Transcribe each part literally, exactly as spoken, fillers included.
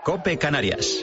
COPE Canarias.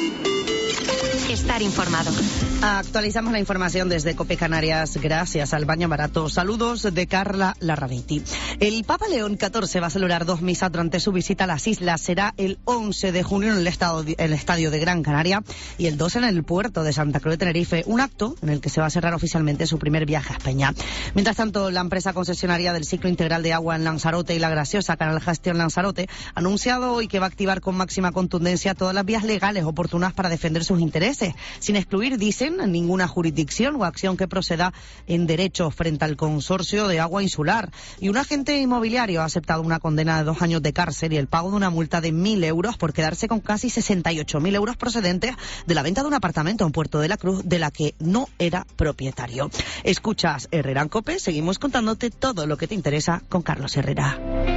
Estar informado. Actualizamos la información desde COPE Canarias gracias al Baño Barato. Saludos de Carla Larraviti. El Papa León catorce va a celebrar dos misas durante su visita a las islas. Será el once de junio en el, estado, el estadio de Gran Canaria y el dos en el puerto de Santa Cruz de Tenerife. Un acto en el que se va a cerrar oficialmente su primer viaje a España. Mientras tanto, la empresa concesionaria del ciclo integral de agua en Lanzarote y la graciosa Canal Gestión Lanzarote ha anunciado hoy que va a activar con máxima contundencia todas las vías legales oportunas para defender sus intereses, sin excluir, dicen, ninguna jurisdicción o acción que proceda en derecho frente al consorcio de agua insular. Y un agente inmobiliario ha aceptado una condena de dos años de cárcel y el pago de una multa de mil euros por quedarse con casi sesenta y ocho mil euros procedentes de la venta de un apartamento en Puerto de la Cruz de la que no era propietario. Escuchas Herrera en COPE, seguimos contándote todo lo que te interesa con Carlos Herrera.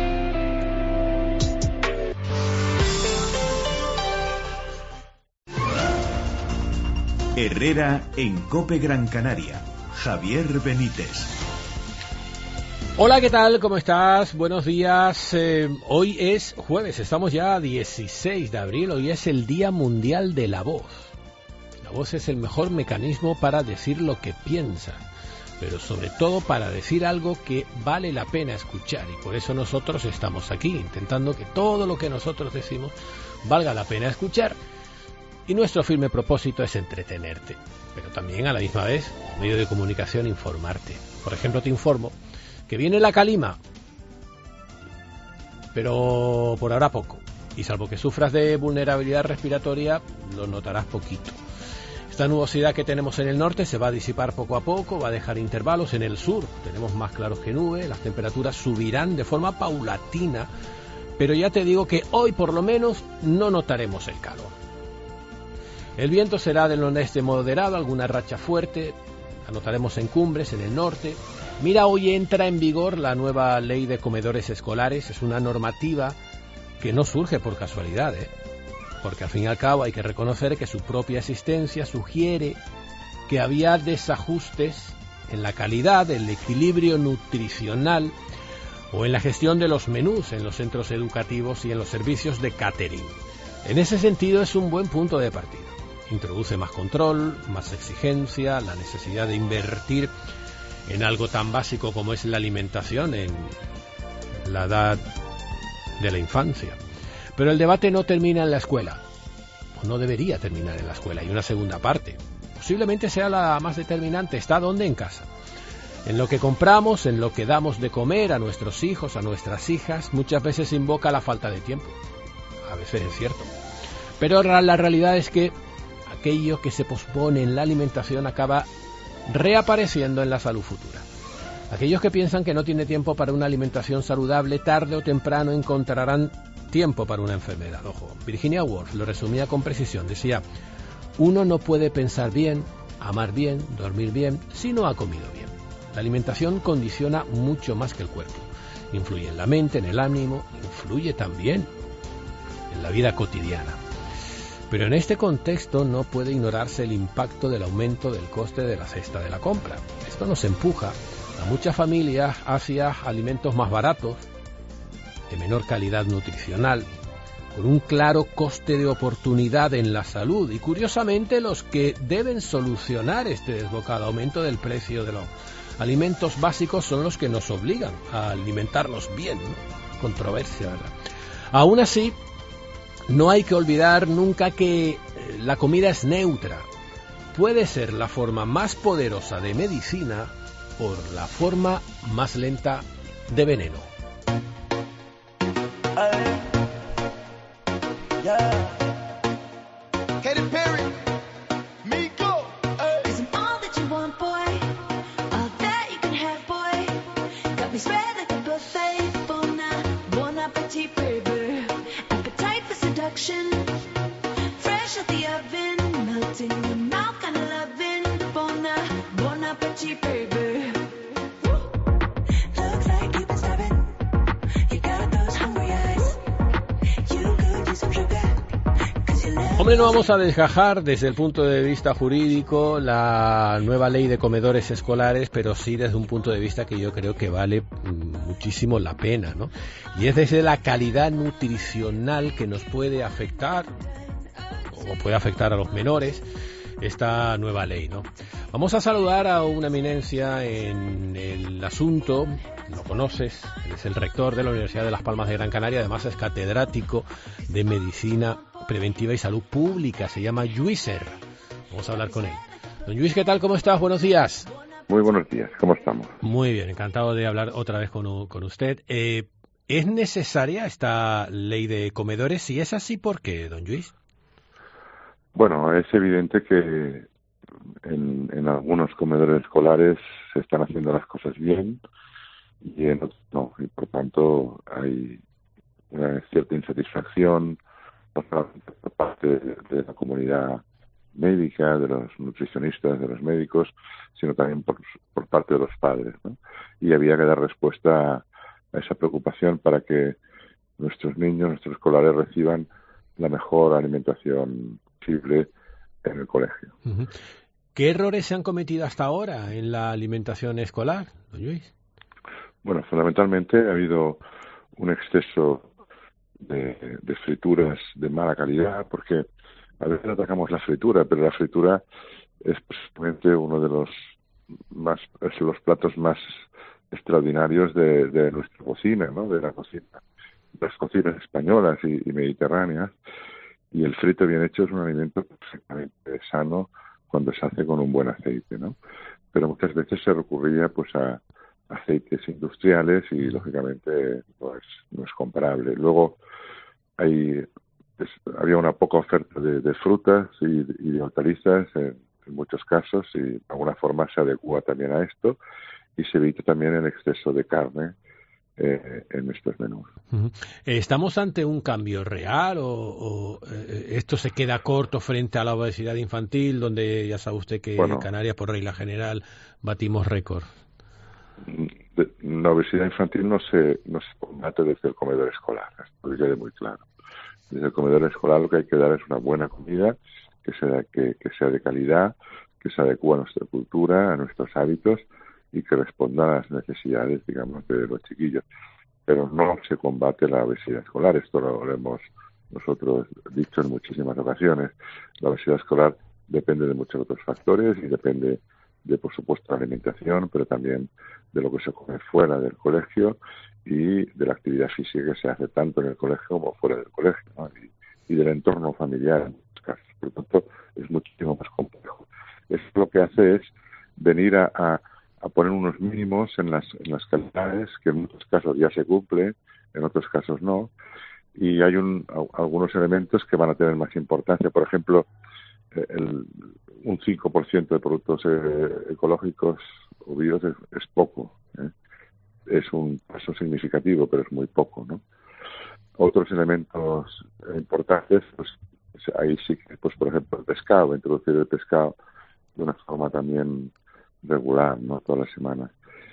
Herrera en COPE Gran Canaria. Javier Benítez. Hola, ¿qué tal? ¿Cómo estás? Buenos días. Eh, hoy es jueves, estamos ya a dieciséis de abril. Hoy es el Día Mundial de la Voz. La voz es el mejor mecanismo para decir lo que piensas, pero sobre todo para decir algo que vale la pena escuchar. Y por eso nosotros estamos aquí, intentando que todo lo que nosotros decimos valga la pena escuchar. Y nuestro firme propósito es entretenerte, pero también a la misma vez, como medio de comunicación, informarte. Por ejemplo, te informo que viene la calima, pero por ahora poco. Y salvo que sufras de vulnerabilidad respiratoria, lo notarás poquito. Esta nubosidad que tenemos en el norte se va a disipar poco a poco, va a dejar intervalos. En el sur tenemos más claros que nube, las temperaturas subirán de forma paulatina, pero ya te digo que hoy por lo menos no notaremos el calor. El viento será del nordeste moderado, alguna racha fuerte, anotaremos en cumbres, en el norte. Mira, hoy entra en vigor la nueva ley de comedores escolares, es una normativa que no surge por casualidad, ¿eh? Porque al fin y al cabo hay que reconocer que su propia existencia sugiere que había desajustes en la calidad, el equilibrio nutricional o en la gestión de los menús en los centros educativos y en los servicios de catering. En ese sentido es un buen punto de partida. Introduce más control, más exigencia, la necesidad de invertir en algo tan básico como es la alimentación en la edad de la infancia. Pero el debate no termina en la escuela, o no debería terminar en la escuela. Hay una segunda parte, posiblemente sea la más determinante. ¿Está dónde? En casa. En lo que compramos, en lo que damos de comer a nuestros hijos, a nuestras hijas. Muchas veces invoca la falta de tiempo. A veces es cierto. Pero la realidad es que aquello que se pospone en la alimentación acaba reapareciendo en la salud futura. Aquellos que piensan que no tiene tiempo para una alimentación saludable, tarde o temprano encontrarán tiempo para una enfermedad. Ojo, Virginia Woolf lo resumía con precisión. Decía, uno no puede pensar bien, amar bien, dormir bien, si no ha comido bien. La alimentación condiciona mucho más que el cuerpo. Influye en la mente, en el ánimo, influye también en la vida cotidiana. Pero en este contexto no puede ignorarse el impacto del aumento del coste de la cesta de la compra. Esto nos empuja a muchas familias hacia alimentos más baratos, de menor calidad nutricional, con un claro coste de oportunidad en la salud. Y curiosamente los que deben solucionar este desbocado aumento del precio de los alimentos básicos son los que nos obligan a alimentarnos bien, ¿no? Controversia, ¿verdad? Aún así, no hay que olvidar nunca que la comida es neutra. Puede ser la forma más poderosa de medicina o la forma más lenta de veneno. Hombre, no vamos a desgajar desde el punto de vista jurídico la nueva ley de comedores escolares, pero sí desde un punto de vista que yo creo que vale muchísimo la pena, ¿no? Y es desde la calidad nutricional que nos puede afectar o puede afectar a los menores esta nueva ley, ¿no? Vamos a saludar a una eminencia en el asunto. Lo conoces, él es el rector de la Universidad de Las Palmas de Gran Canaria, además es catedrático de Medicina Preventiva y Salud Pública, se llama Lluíser. Vamos a hablar con él. Don Lluís, ¿qué tal? ¿Cómo estás? Buenos días. Muy buenos días, ¿cómo estamos? Muy bien, encantado de hablar otra vez con, con usted. Eh, ¿Es necesaria esta ley de comedores? Si es así, ¿por qué, don Lluís? Bueno, es evidente que en, en algunos comedores escolares se están haciendo las cosas bien y en otros no, y por tanto hay una cierta insatisfacción no solamente por parte de, de la comunidad médica, de los nutricionistas, de los médicos, sino también por, por parte de los padres, ¿no? Y había que dar respuesta a, a esa preocupación para que nuestros niños, nuestros escolares reciban la mejor alimentación posible en el colegio. Uh-huh. ¿Qué errores se han cometido hasta ahora en la alimentación escolar, don Lluís? Bueno, fundamentalmente ha habido un exceso de, de frituras de mala calidad, porque a veces atacamos la fritura, pero la fritura es precisamente uno de los más es los platos más extraordinarios de, de nuestra cocina, ¿no? De la cocina, las cocinas españolas y, y mediterráneas. Y el frito bien hecho es un alimento perfectamente sano cuando se hace con un buen aceite, ¿no? Pero muchas veces se recurría pues a aceites industriales y lógicamente pues no es comparable. Luego hay es, había una poca oferta de, de frutas y, y de hortalizas en, en muchos casos y de alguna forma se adecua también a esto y se evita también el exceso de carne Eh, en estos menús. Uh-huh. ¿Estamos ante un cambio real o, o eh, esto se queda corto frente a la obesidad infantil, donde ya sabe usted que bueno, en Canarias, por regla general, batimos récord? La obesidad infantil no se, no se combate desde el comedor escolar, esto que quede muy claro. Desde el comedor escolar lo que hay que dar es una buena comida, que sea, que, que sea de calidad, que se adecue a nuestra cultura, a nuestros hábitos, y que responda a las necesidades, digamos, de los chiquillos. Pero no se combate la obesidad escolar, esto lo, lo hemos nosotros dicho en muchísimas ocasiones. La obesidad escolar depende de muchos otros factores y depende de, por supuesto, la alimentación, pero también de lo que se come fuera del colegio y de la actividad física que se hace tanto en el colegio como fuera del colegio, ¿no? y, y del entorno familiar en muchos casos. Por lo tanto, es muchísimo más complejo. Eso lo que hace es venir a, a a poner unos mínimos en las, en las calidades, que en muchos casos ya se cumple, en otros casos no, y hay un, a, algunos elementos que van a tener más importancia. Por ejemplo, el, un cinco por ciento de productos eh, ecológicos o bios es, es poco, ¿eh? Es un paso significativo, pero es muy poco, ¿no? Otros elementos importantes, pues ahí sí que, pues por ejemplo, el pescado, introducir el pescado de una forma también regular, no todas las semanas.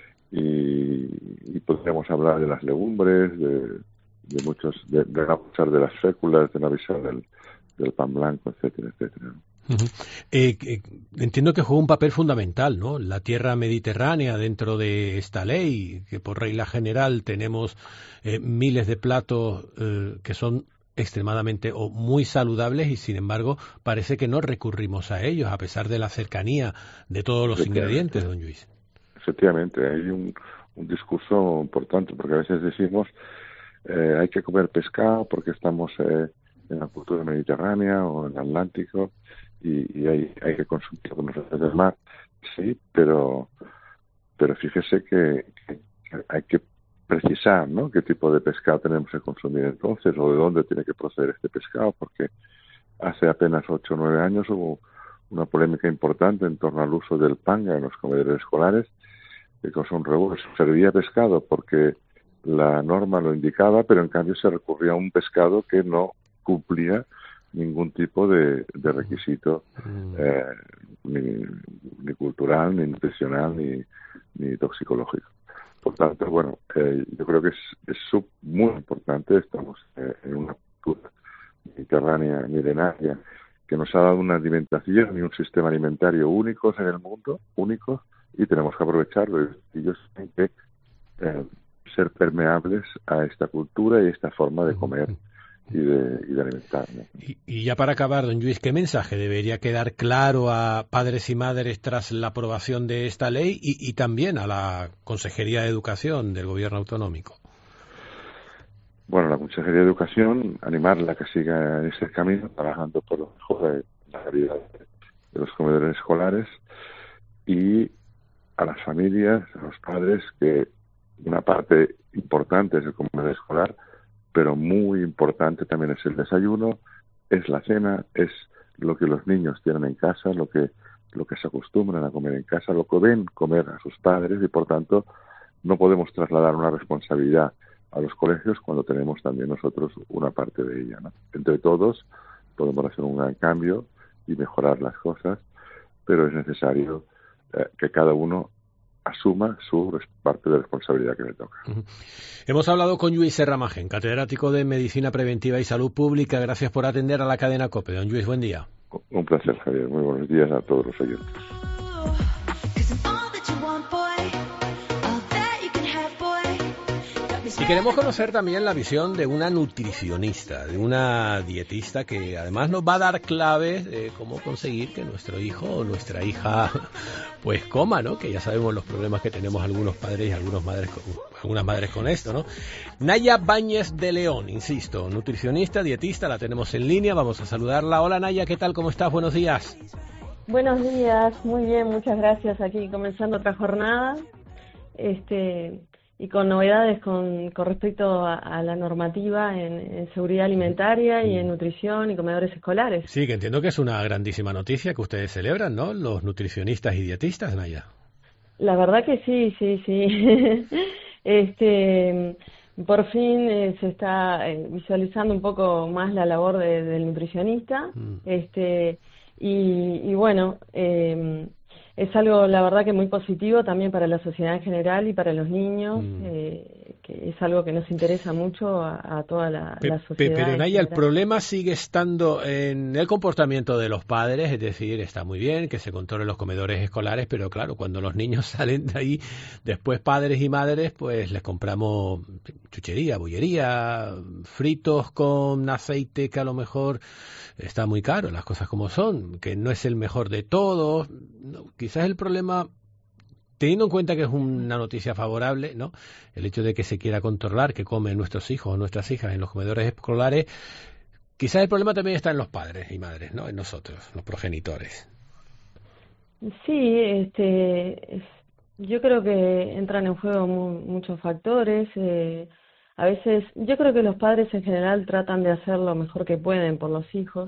Y, y podríamos hablar de las legumbres, de, de muchos, de, de no abusar de las féculas, de no avisar del, del pan blanco, etcétera, etcétera. Uh-huh. Eh, eh, entiendo que juega un papel fundamental, ¿no? La tierra mediterránea dentro de esta ley, que por regla general tenemos eh, miles de platos eh, que son extremadamente o muy saludables y sin embargo parece que no recurrimos a ellos a pesar de la cercanía de todos los ingredientes, don Lluís. Efectivamente, hay un, un discurso importante porque a veces decimos eh, hay que comer pescado porque estamos eh, en la cultura mediterránea o en el Atlántico y, y hay, hay que consumir con los peces del mar, sí, pero pero fíjese que, que hay que precisar, ¿no?, qué tipo de pescado tenemos que consumir entonces o de dónde tiene que proceder este pescado, porque hace apenas ocho o nueve años hubo una polémica importante en torno al uso del panga en los comedores escolares, que causó un revuelo. Se servía pescado porque la norma lo indicaba, pero en cambio se recurría a un pescado que no cumplía ningún tipo de, de requisito eh, ni, ni cultural, ni nutricional, ni, ni toxicológico. Por tanto, bueno, eh, yo creo que es, es sub, muy importante. Estamos eh, en una cultura mediterránea, milenaria, que nos ha dado una alimentación y un sistema alimentario únicos en el mundo, únicos, y tenemos que aprovecharlo. Y ellos tienen que eh, ser permeables a esta cultura y esta forma de comer y de, y de alimentar, ¿no? Y, y ya para acabar, don Lluís, ¿qué mensaje debería quedar claro a padres y madres tras la aprobación de esta ley y, y también a la Consejería de Educación del Gobierno Autonómico? Bueno, la Consejería de Educación, animarla a que siga en ese camino, trabajando por lo mejor de la calidad de los comedores escolares, y a las familias, a los padres, que una parte importante es el comedor escolar, pero muy importante también es el desayuno, es la cena, es lo que los niños tienen en casa, lo que lo que se acostumbran a comer en casa, lo que ven comer a sus padres, y por tanto no podemos trasladar una responsabilidad a los colegios cuando tenemos también nosotros una parte de ella, ¿no? Entre todos podemos hacer un gran cambio y mejorar las cosas, pero es necesario eh, que cada uno asuma su parte de responsabilidad que le toca. Uh-huh. Hemos hablado con Lluís Serramagen, catedrático de Medicina Preventiva y Salud Pública. Gracias por atender a la cadena COPE. Don Lluís, buen día. Un placer, Javier. Muy buenos días a todos los oyentes. Y queremos conocer también la visión de una nutricionista, de una dietista que además nos va a dar claves de cómo conseguir que nuestro hijo o nuestra hija pues coma, ¿no? Que ya sabemos los problemas que tenemos algunos padres y algunos madres con, algunas madres con esto, ¿no? Naya Báñez de León, insisto, nutricionista, dietista, la tenemos en línea, vamos a saludarla. Hola Naya, ¿qué tal? ¿Cómo estás? Buenos días. Buenos días, muy bien, muchas gracias. Aquí comenzando otra jornada. Este... y con novedades con, con respecto a, a la normativa en, en seguridad alimentaria y en nutrición y comedores escolares. Sí, que entiendo que es una grandísima noticia que ustedes celebran, ¿no? Los nutricionistas y dietistas, Naya. La verdad que sí, sí, sí. este, por fin eh, se está eh, visualizando un poco más la labor de, del nutricionista. Mm. Este, y, y bueno... Eh, Es algo, la verdad, que muy positivo también para la sociedad en general y para los niños, mm. eh, que es algo que nos interesa mucho a, a toda la, Pe- la sociedad. Pero, Naya, el problema sigue estando en el comportamiento de los padres, es decir, está muy bien que se controlen los comedores escolares, pero claro, cuando los niños salen de ahí, después padres y madres, pues les compramos chuchería, bollería, fritos con aceite que a lo mejor está muy caro, las cosas como son, que no es el mejor de todos. No, quizás el problema, teniendo en cuenta que es una noticia favorable, ¿no? El hecho de que se quiera controlar que comen nuestros hijos o nuestras hijas en los comedores escolares, quizás el problema también está en los padres y madres, ¿no? En nosotros, los progenitores. Sí, este, yo creo que entran en juego mu- muchos factores. Eh, a veces, yo creo que los padres en general tratan de hacer lo mejor que pueden por los hijos.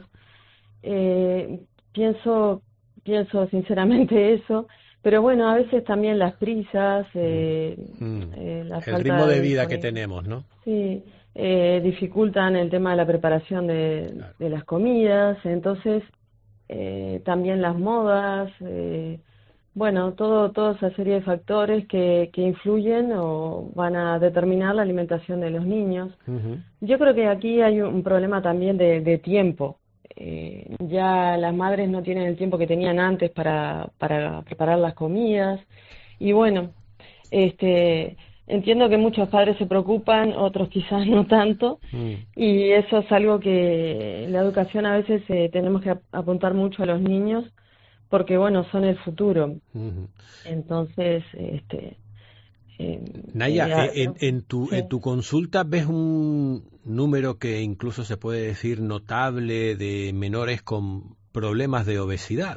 Eh, pienso Pienso sinceramente eso, pero bueno, a veces también las prisas, eh, mm. eh, la el falta ritmo de vida de, que tenemos, ¿no? Sí, eh, dificultan el tema de la preparación de, claro. de las comidas, entonces eh, también las modas, eh, bueno, todo toda esa serie de factores que, que influyen o van a determinar la alimentación de los niños. Uh-huh. Yo creo que aquí hay un problema también de, de tiempo. Eh, ya las madres no tienen el tiempo que tenían antes para, para preparar las comidas y bueno, este, entiendo que muchos padres se preocupan, otros quizás no tanto, mm. y eso es algo que la educación a veces eh, tenemos que apuntar mucho a los niños porque bueno, son el futuro. Mm-hmm. Entonces, este Eh, Naya, eh, en, en, tu, sí. en tu consulta ves un número que incluso se puede decir notable de menores con problemas de obesidad.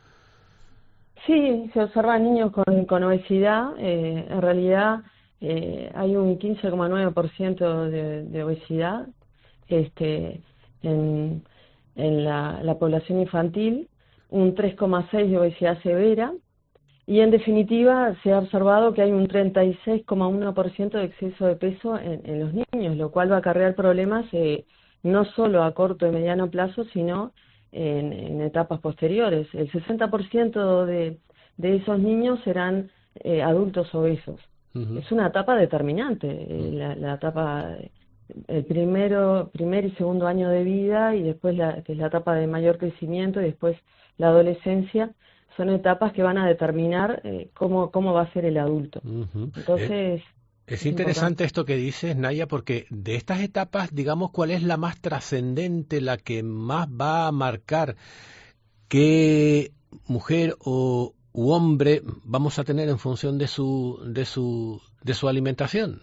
Sí, se observan niños con, con obesidad. Eh, en realidad eh, hay un quince coma nueve por ciento de, de obesidad este, en, en la, la población infantil, un tres coma seis por ciento de obesidad severa. Y en definitiva se ha observado que hay un treinta y seis coma uno por ciento de exceso de peso en, en los niños, lo cual va a acarrear problemas eh, no solo a corto y mediano plazo, sino en, en etapas posteriores. El sesenta por ciento de, de esos niños serán eh, adultos obesos. Uh-huh. Es una etapa determinante, eh, la, la etapa, el primero, primer y segundo año de vida, y después la, que es la etapa de mayor crecimiento, y después la adolescencia. Son etapas que van a determinar eh, cómo cómo va a ser el adulto. Uh-huh. Entonces, Es interesante esto que dices, Naya, porque de estas etapas, digamos, ¿cuál es la más trascendente, la que más va a marcar qué mujer o u hombre vamos a tener en función de su de su de su alimentación?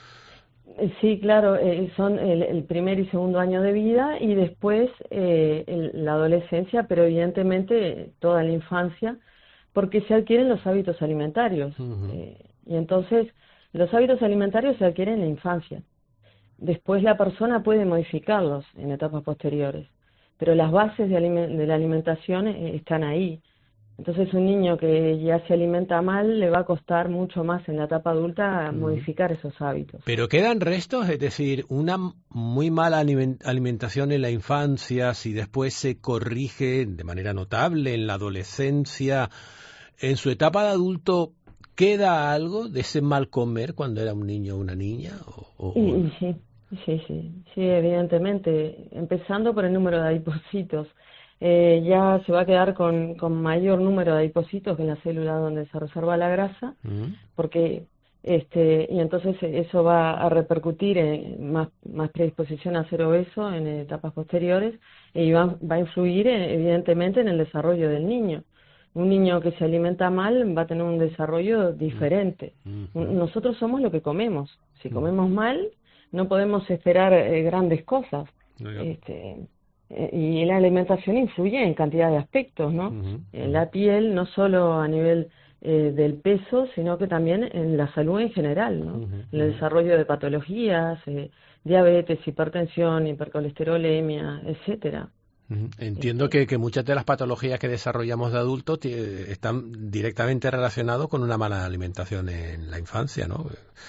Sí, claro, eh, son el, el primer y segundo año de vida y después eh, el, la adolescencia, pero evidentemente toda la infancia, porque se adquieren los hábitos alimentarios. Uh-huh. eh, y entonces los hábitos alimentarios se adquieren en la infancia. Después la persona puede modificarlos en etapas posteriores, pero las bases de, aliment- de la alimentación eh, están ahí. Entonces un niño que ya se alimenta mal le va a costar mucho más en la etapa adulta mm. modificar esos hábitos. Pero quedan restos, es decir, una muy mala alimentación en la infancia, si después se corrige de manera notable en la adolescencia, en su etapa de adulto, ¿queda algo de ese mal comer cuando era un niño o una niña? O, o... Y, y sí, sí, sí, sí, evidentemente, empezando por el número de adipocitos. Eh, ya se va a quedar con, con mayor número de adipocitos que en la célula donde se reserva la grasa, uh-huh. porque este y entonces eso va a repercutir en más, más predisposición a ser obeso en etapas posteriores y va, va a influir en, evidentemente en el desarrollo del niño. Un niño que se alimenta mal va a tener un desarrollo diferente. Uh-huh. Nosotros somos lo que comemos. Si comemos mal, no podemos esperar eh, grandes cosas. Uh-huh. Este y la alimentación influye en cantidad de aspectos, ¿no? Uh-huh. En la piel, no solo a nivel eh, del peso, sino que también en la salud en general, ¿no? Uh-huh. En el desarrollo de patologías, eh, diabetes, hipertensión, hipercolesterolemia, etcétera. Uh-huh. Entiendo este... que, que muchas de las patologías que desarrollamos de adultos t- están directamente relacionadas con una mala alimentación en la infancia, ¿no?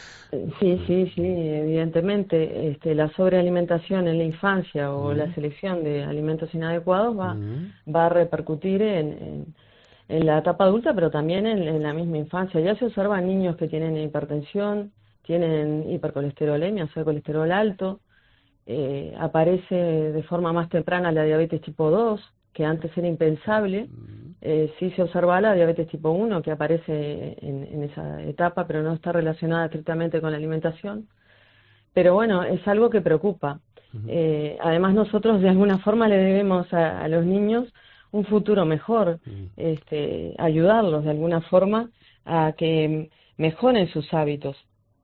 Sí, sí, sí, evidentemente este, la sobrealimentación en la infancia o uh-huh. la selección de alimentos inadecuados va, uh-huh. va a repercutir en, en, en la etapa adulta, pero también en, en la misma infancia. Ya se observan niños que tienen hipertensión, tienen hipercolesterolemia, o sea, colesterol alto, eh, aparece de forma más temprana la diabetes tipo dos, que antes era impensable. Eh, sí se observa la diabetes tipo uno, que aparece en, en esa etapa, pero no está relacionada estrictamente con la alimentación. Pero bueno, es algo que preocupa. Uh-huh. Eh, además, nosotros de alguna forma le debemos a, a los niños un futuro mejor, uh-huh. este, ayudarlos de alguna forma a que mejoren sus hábitos.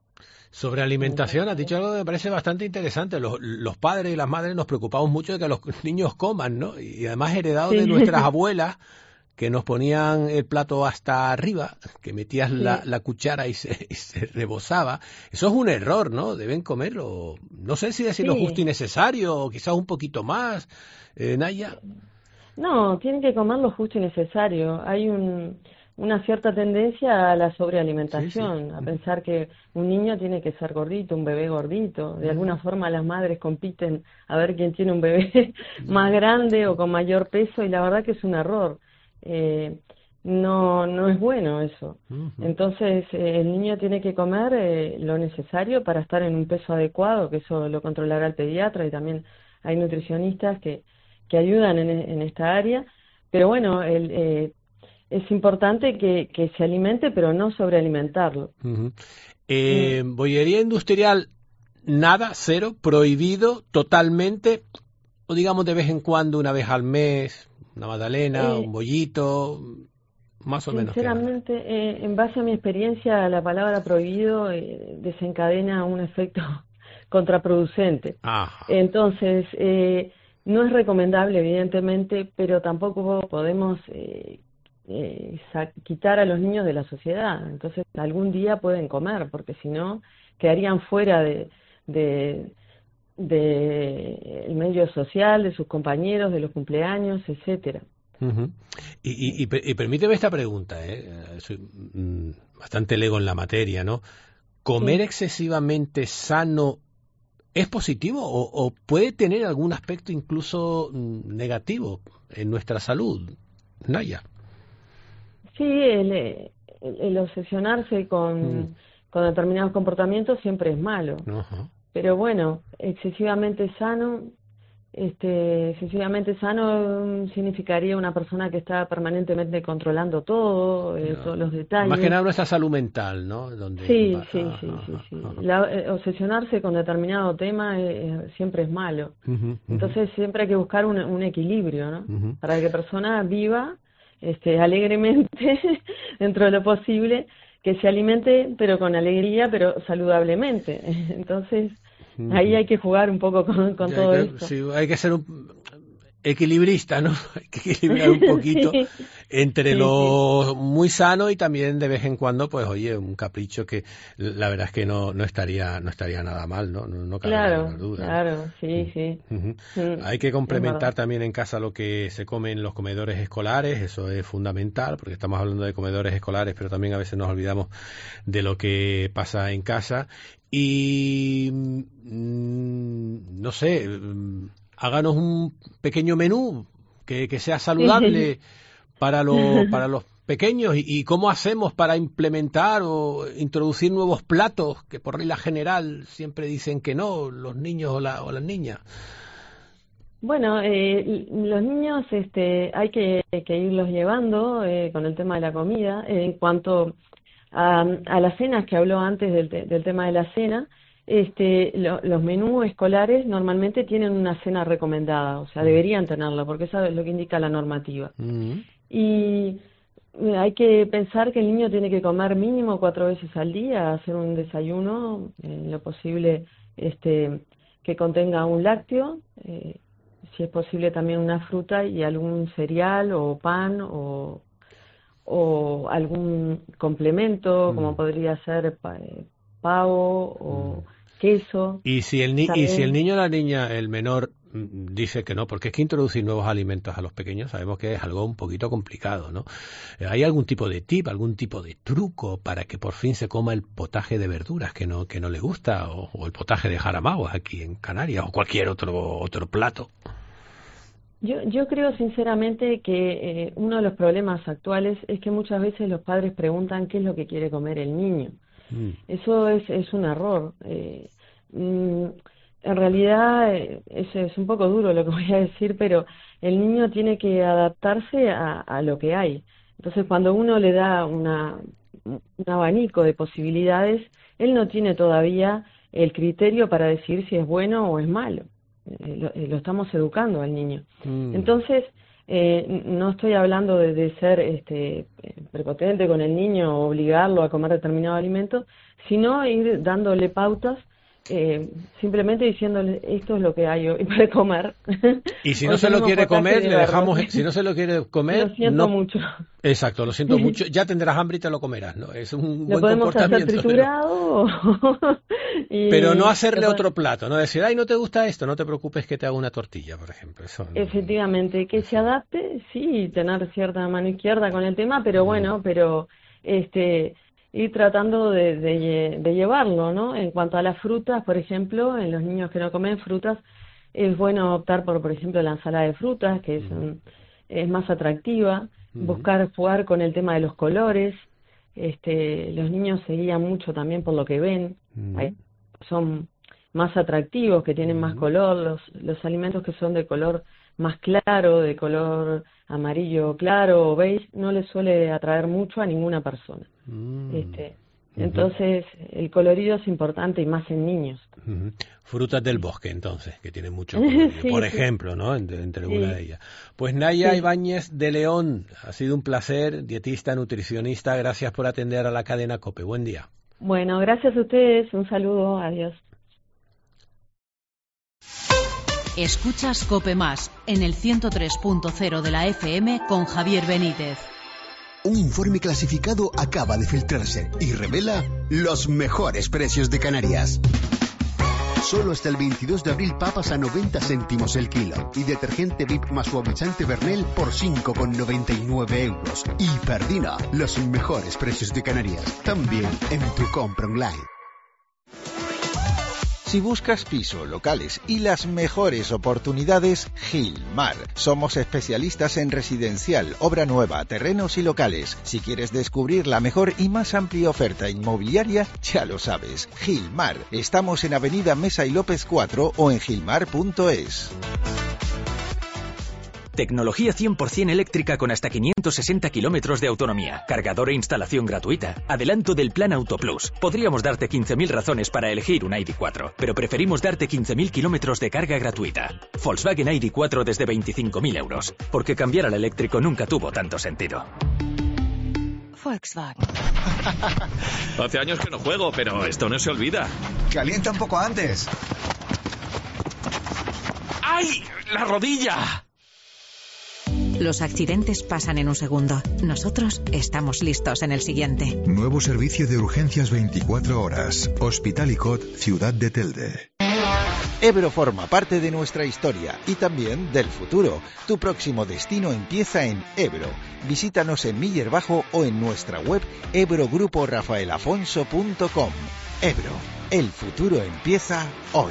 Sobre alimentación, has dicho algo que me parece bastante interesante. Los, los padres y las madres nos preocupamos mucho de que los niños coman, ¿no? Y además heredado sí. de nuestras abuelas, que nos ponían el plato hasta arriba, que metías sí. la, la cuchara y se, y se rebosaba. Eso es un error, ¿no? Deben comerlo, no sé si decir sí. lo justo y necesario, o quizás un poquito más. Eh, Naya. No, tienen que comer lo justo y necesario. Hay un... una cierta tendencia a la sobrealimentación, sí, sí. a pensar que un niño tiene que ser gordito, un bebé gordito. De alguna forma las madres compiten a ver quién tiene un bebé más grande o con mayor peso, y la verdad que es un error. Eh, no no es bueno eso. Uh-huh. Entonces eh, el niño tiene que comer eh, lo necesario para estar en un peso adecuado, que eso lo controlará el pediatra, y también hay nutricionistas que, que ayudan en, en esta área. Pero bueno, el... Eh, es importante que, que se alimente, pero no sobrealimentarlo. Uh-huh. Eh, mm. Bollería industrial, nada, cero, prohibido totalmente, o digamos de vez en cuando, una vez al mes, una magdalena, eh, un bollito, más o menos. Sinceramente, eh, en base a mi experiencia, la palabra prohibido eh, desencadena un efecto contraproducente. Ajá. Entonces, eh, no es recomendable, evidentemente, pero tampoco podemos... Eh, Eh, quitar a los niños de la sociedad. Entonces algún día pueden comer, porque si no quedarían fuera de, de, de el medio social, de sus compañeros, de los cumpleaños, etcétera. Uh-huh. Y, y, y, y permíteme esta pregunta, ¿eh? Soy mm, bastante lego en la materia, ¿no? ¿Comer sí. excesivamente sano es positivo o, o puede tener algún aspecto incluso mm, negativo en nuestra salud, Naya? Sí, el, el, el obsesionarse con, mm. con determinados comportamientos siempre es malo. Uh-huh. Pero bueno, excesivamente sano, Este, excesivamente sano significaría una persona que está permanentemente controlando todo, eh, no. todos los detalles. Más que nada nuestra salud mental, ¿no? Donde sí, va... sí, ah, sí, ah, sí, ah, sí. ah, La, eh, obsesionarse con determinado tema eh, siempre es malo. uh-huh, uh-huh. Entonces siempre hay que buscar un, un equilibrio, ¿no? Uh-huh. Para que la persona viva este, alegremente dentro de lo posible, que se alimente pero con alegría, pero saludablemente. Entonces uh-huh. ahí hay que jugar un poco con, con todo que, esto. Sí, hay que ser un equilibrista, ¿no? Hay que equilibrar un poquito sí. entre sí, lo sí. muy sano y también de vez en cuando, pues oye, un capricho que la verdad es que no no estaría no estaría nada mal, ¿no? No, no cabe claro, duda. Claro, sí, sí. Uh-huh. Mm, hay que complementar también en casa lo que se come en los comedores escolares, eso es fundamental, porque estamos hablando de comedores escolares, pero también a veces nos olvidamos de lo que pasa en casa y mmm, no sé, háganos un pequeño menú que, que sea saludable para, lo, para los pequeños y, y cómo hacemos para implementar o introducir nuevos platos que por regla general siempre dicen que no, los niños o, la, o las niñas. Bueno, eh, los niños este, hay que, que irlos llevando eh, con el tema de la comida. Eh, en cuanto a, a las cenas que habló antes del, del tema de la cena, Este, lo, los menús escolares normalmente tienen una cena recomendada, o sea, deberían tenerla, porque eso es lo que indica la normativa. Uh-huh. Y hay que pensar que el niño tiene que comer mínimo cuatro veces al día, hacer un desayuno, en lo posible este, que contenga un lácteo, eh, si es posible también una fruta y algún cereal o pan o, o algún complemento, uh-huh. como podría ser pa, pavo o... Uh-huh. queso. Y si el ni- y si el niño o la niña, el menor, dice que no, porque es que introducir nuevos alimentos a los pequeños sabemos que es algo un poquito complicado, ¿no? ¿Hay algún tipo de tip, algún tipo de truco para que por fin se coma el potaje de verduras que no que no le gusta o, o el potaje de jaramagos aquí en Canarias o cualquier otro otro plato? Yo, yo creo sinceramente que eh, uno de los problemas actuales es que muchas veces los padres preguntan qué es lo que quiere comer el niño. Mm. Eso es, es un error. Eh, mm, en realidad eh, es, es un poco duro lo que voy a decir, pero el niño tiene que adaptarse a, a lo que hay. Entonces, cuando uno le da una, un abanico de posibilidades, él no tiene todavía el criterio para decir si es bueno o es malo. Eh, lo, eh, lo estamos educando al niño. Mm. Entonces, Eh, no estoy hablando de, de ser este, prepotente con el niño o obligarlo a comer determinado alimento, sino ir dándole pautas, eh, simplemente diciéndole esto es lo que hay hoy para comer. Y si no se lo quiere comer, le dejamos, si no se lo quiere comer, lo siento no, mucho. Exacto, lo siento mucho, ya tendrás hambre y te lo comerás, ¿no? Es un lo buen podemos comportamiento. Hacer triturado, pero... y... pero no hacerle otro plato, no decir, ay, no te gusta esto, no te preocupes que te hago una tortilla, por ejemplo. Eso no... Efectivamente, que se adapte, sí, tener cierta mano izquierda con el tema, pero bueno, pero este ir tratando de, de, de llevarlo, ¿no? En cuanto a las frutas, por ejemplo, en los niños que no comen frutas, es bueno optar por, por ejemplo, la ensalada de frutas, que es, un, es más atractiva, uh-huh. buscar jugar con el tema de los colores, este, los niños se guían mucho también por lo que ven, uh-huh. Hay, son más atractivos, que tienen uh-huh. más color, los, los alimentos que son de color más claro, de color amarillo claro o beige, no les suele atraer mucho a ninguna persona. Mm. Este, uh-huh. Entonces, el colorido es importante y más en niños. Uh-huh. Frutas del bosque, entonces, que tienen mucho colorido, sí, por ejemplo, ¿no? Entre, entre sí. una de ellas. Pues Naya sí. Ibáñez de León, ha sido un placer, dietista, nutricionista, gracias por atender a la cadena COPE. Buen día. Bueno, gracias a ustedes, un saludo, adiós. Escuchas COPE Más en el ciento tres punto cero de la F M con Javier Benítez. Un informe clasificado acaba de filtrarse y revela los mejores precios de Canarias. Solo hasta el veintidós de abril papas a noventa céntimos el kilo y detergente V I P más suavizante Bernel por cinco con noventa y nueve euros. Y Perdina, los mejores precios de Canarias, también en tu compra online. Si buscas piso, locales y las mejores oportunidades, Gilmar. Somos especialistas en residencial, obra nueva, terrenos y locales. Si quieres descubrir la mejor y más amplia oferta inmobiliaria, ya lo sabes. Gilmar. Estamos en Avenida Mesa y López cuatro o en gilmar punto es. Tecnología cien por ciento eléctrica con hasta quinientos sesenta kilómetros de autonomía. Cargador e instalación gratuita. Adelanto del Plan Auto Plus. Podríamos darte quince mil razones para elegir un I D cuatro, pero preferimos darte quince mil kilómetros de carga gratuita. Volkswagen I D cuatro desde veinticinco mil euros. Porque cambiar al eléctrico nunca tuvo tanto sentido. Volkswagen. Hace años que no juego, pero esto no se olvida. Calienta un poco antes. ¡Ay! ¡La rodilla! Los accidentes pasan en un segundo. Nosotros estamos listos en el siguiente. Nuevo servicio de urgencias veinticuatro horas. Hospital I C O T, Ciudad de Telde. Ebro forma parte de nuestra historia y también del futuro. Tu próximo destino empieza en Ebro. Visítanos en Miller Bajo o en nuestra web ebro grupo rafael afonso punto com. Ebro, el futuro empieza hoy.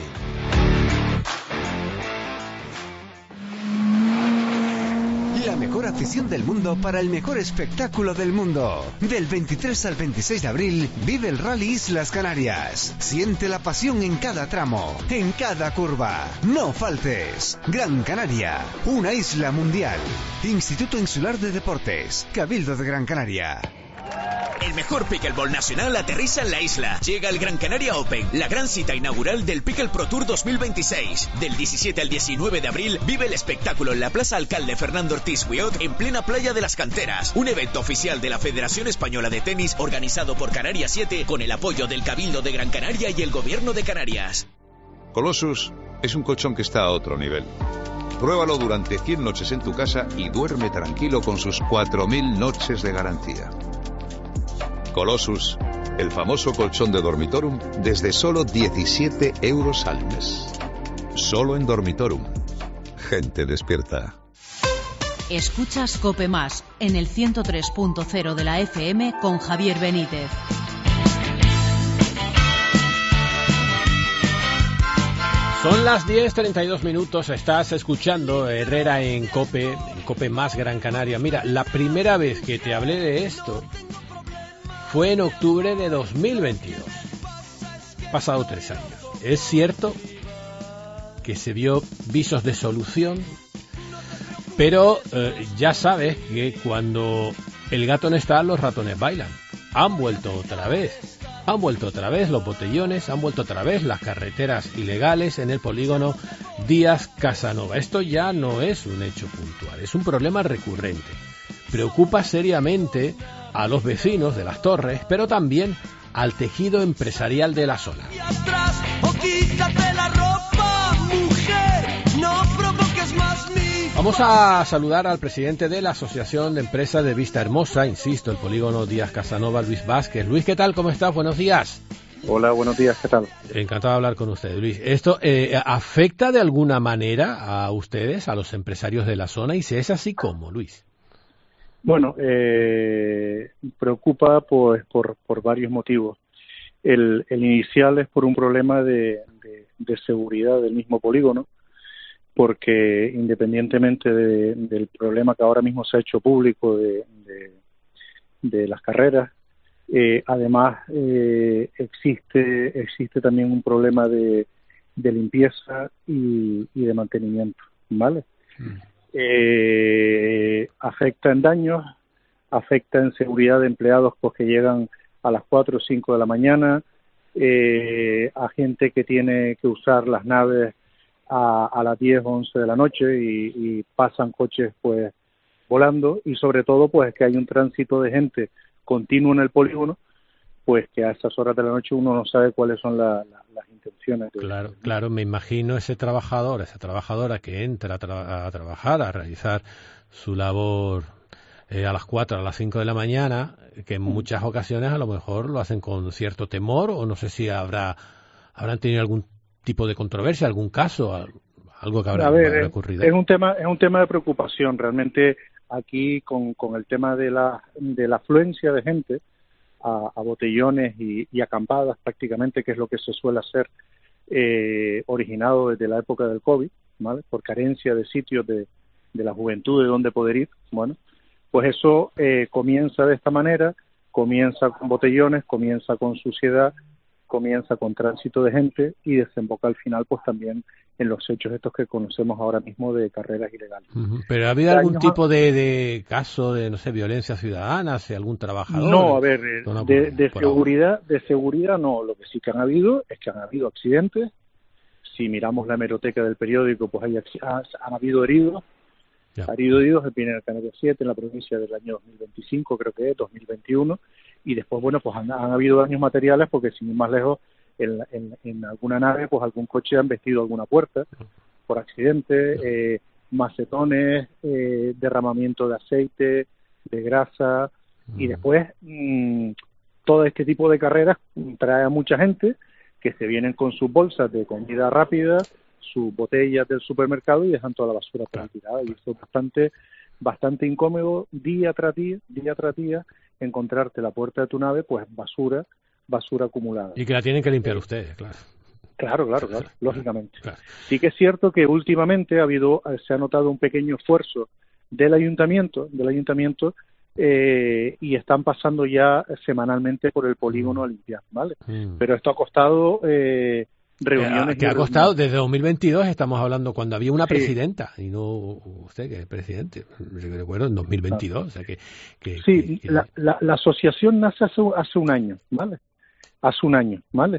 La mejor afición del mundo para el mejor espectáculo del mundo. Del veintitrés al veintiséis de abril vive el Rally Islas Canarias. Siente la pasión en cada tramo, en cada curva. No faltes. Gran Canaria, una isla mundial. Instituto Insular de Deportes, Cabildo de Gran Canaria. El mejor pickleball nacional aterriza en la isla. Llega el Gran Canaria Open, la gran cita inaugural del Pickle Pro Tour dos mil veintiséis. Del diecisiete al diecinueve de abril vive el espectáculo en la Plaza Alcalde Fernando Ortiz Guiot, en plena playa de las Canteras. Un evento oficial de la Federación Española de Tenis organizado por Canarias siete con el apoyo del Cabildo de Gran Canaria y el Gobierno de Canarias. Colossus es un colchón que está a otro nivel. Pruébalo durante cien noches en tu casa y duerme tranquilo con sus cuatro mil noches de garantía. Colossus, el famoso colchón de Dormitorum, desde solo diecisiete euros al mes. Solo en Dormitorum. Gente despierta. Escuchas COPE Más en el ciento tres punto cero de la F M con Javier Benítez. Son las diez treinta y dos minutos, estás escuchando Herrera en COPE, en COPE Más Gran Canaria. Mira, la primera vez que te hablé de esto fue en octubre de dos mil veintidós. Pasado tres años. Es cierto que se vio visos de solución, pero eh, ya sabes que cuando el gato no está, los ratones bailan. Han vuelto otra vez. Han vuelto otra vez los botellones, han vuelto otra vez las carreteras ilegales en el polígono Díaz Casanova. Esto ya no es un hecho puntual, es un problema recurrente. Preocupa seriamente a los vecinos de las torres, pero también al tejido empresarial de la zona. Vamos a saludar al presidente de la Asociación de Empresas de Vista Hermosa, insisto, el polígono Díaz Casanova, Luis Vázquez. Luis, ¿qué tal? ¿Cómo estás? Buenos días. Hola, buenos días, ¿qué tal? Encantado de hablar con usted, Luis. ¿Esto eh, afecta de alguna manera a ustedes, a los empresarios de la zona? Y si es así, ¿cómo, Luis? Bueno, eh, preocupa pues por, por varios motivos. El, el inicial es por un problema de, de, de seguridad del mismo polígono, porque independientemente de, del problema que ahora mismo se ha hecho público de, de, de las carreras, eh, además eh, existe existe también un problema de, de limpieza y, y de mantenimiento, ¿vale? Mm. Eh, afecta en daños, afecta en seguridad de empleados pues, que llegan a las cuatro o cinco de la mañana, eh, a gente que tiene que usar las naves a, a las diez o once de la noche y, y pasan coches pues volando, y sobre todo pues que hay un tránsito de gente continuo en el polígono, pues que a esas horas de la noche uno no sabe cuáles son la, la, las intenciones. De claro, de... claro, me imagino ese trabajador, esa trabajadora que entra a, tra- a trabajar, a realizar su labor eh, a las cuatro, a las cinco de la mañana, que en muchas ocasiones a lo mejor lo hacen con cierto temor, o no sé si habrá habrán tenido algún tipo de controversia, algún caso, algo que habrá, a ver, habrá ocurrido. Es un tema, es un tema de preocupación realmente aquí con, con el tema de la de la afluencia de gente a, a botellones y, y acampadas prácticamente, que es lo que se suele hacer eh, originado desde la época del COVID, ¿vale? Por carencia de sitios de, de la juventud de donde poder ir. Bueno, pues eso eh, comienza de esta manera, comienza con botellones, comienza con suciedad, comienza con tránsito de gente y desemboca al final pues también en los hechos estos que conocemos ahora mismo de carreras ilegales. Uh-huh. ¿Pero ha habido algún tipo de, de caso de, no sé, violencia ciudadana hacia algún trabajador? No, a ver, de, de seguridad, de seguridad no. Lo que sí que han habido es que han habido accidentes. Si miramos la hemeroteca del periódico, pues hay han, han habido heridos. Ya. Ha habido heridos en el Canal siete, en la provincia del año dos mil veinticinco, creo que es, dos mil veintiuno. Y después, bueno, pues han, han habido daños materiales porque, sin ir más lejos, en, en, en alguna nave, pues algún coche ha embestido alguna puerta por accidente, eh, macetones, eh, derramamiento de aceite, de grasa, mm. y después mmm, todo este tipo de carreras trae a mucha gente que se vienen con sus bolsas de comida rápida, sus botellas del supermercado y dejan toda la basura por ahí tirada. Y eso es bastante, bastante incómodo día tras día, día tras día, encontrarte la puerta de tu nave, pues basura, basura acumulada. Y que la tienen que limpiar ustedes, claro. Claro, claro, claro, lógicamente. Claro. Sí que es cierto que últimamente ha habido, se ha notado un pequeño esfuerzo del ayuntamiento, del ayuntamiento, eh, y están pasando ya semanalmente por el polígono a limpiar, ¿vale? Mm. Pero esto ha costado eh, reuniones. Que ha costado desde dos mil veintidós, estamos hablando cuando había una presidenta, sí. Y no usted que es presidente, recuerdo en dos mil veintidós. Claro. O sea que, que sí, que, la, la, la asociación nace hace, hace un año, ¿vale? Hace un año, ¿vale?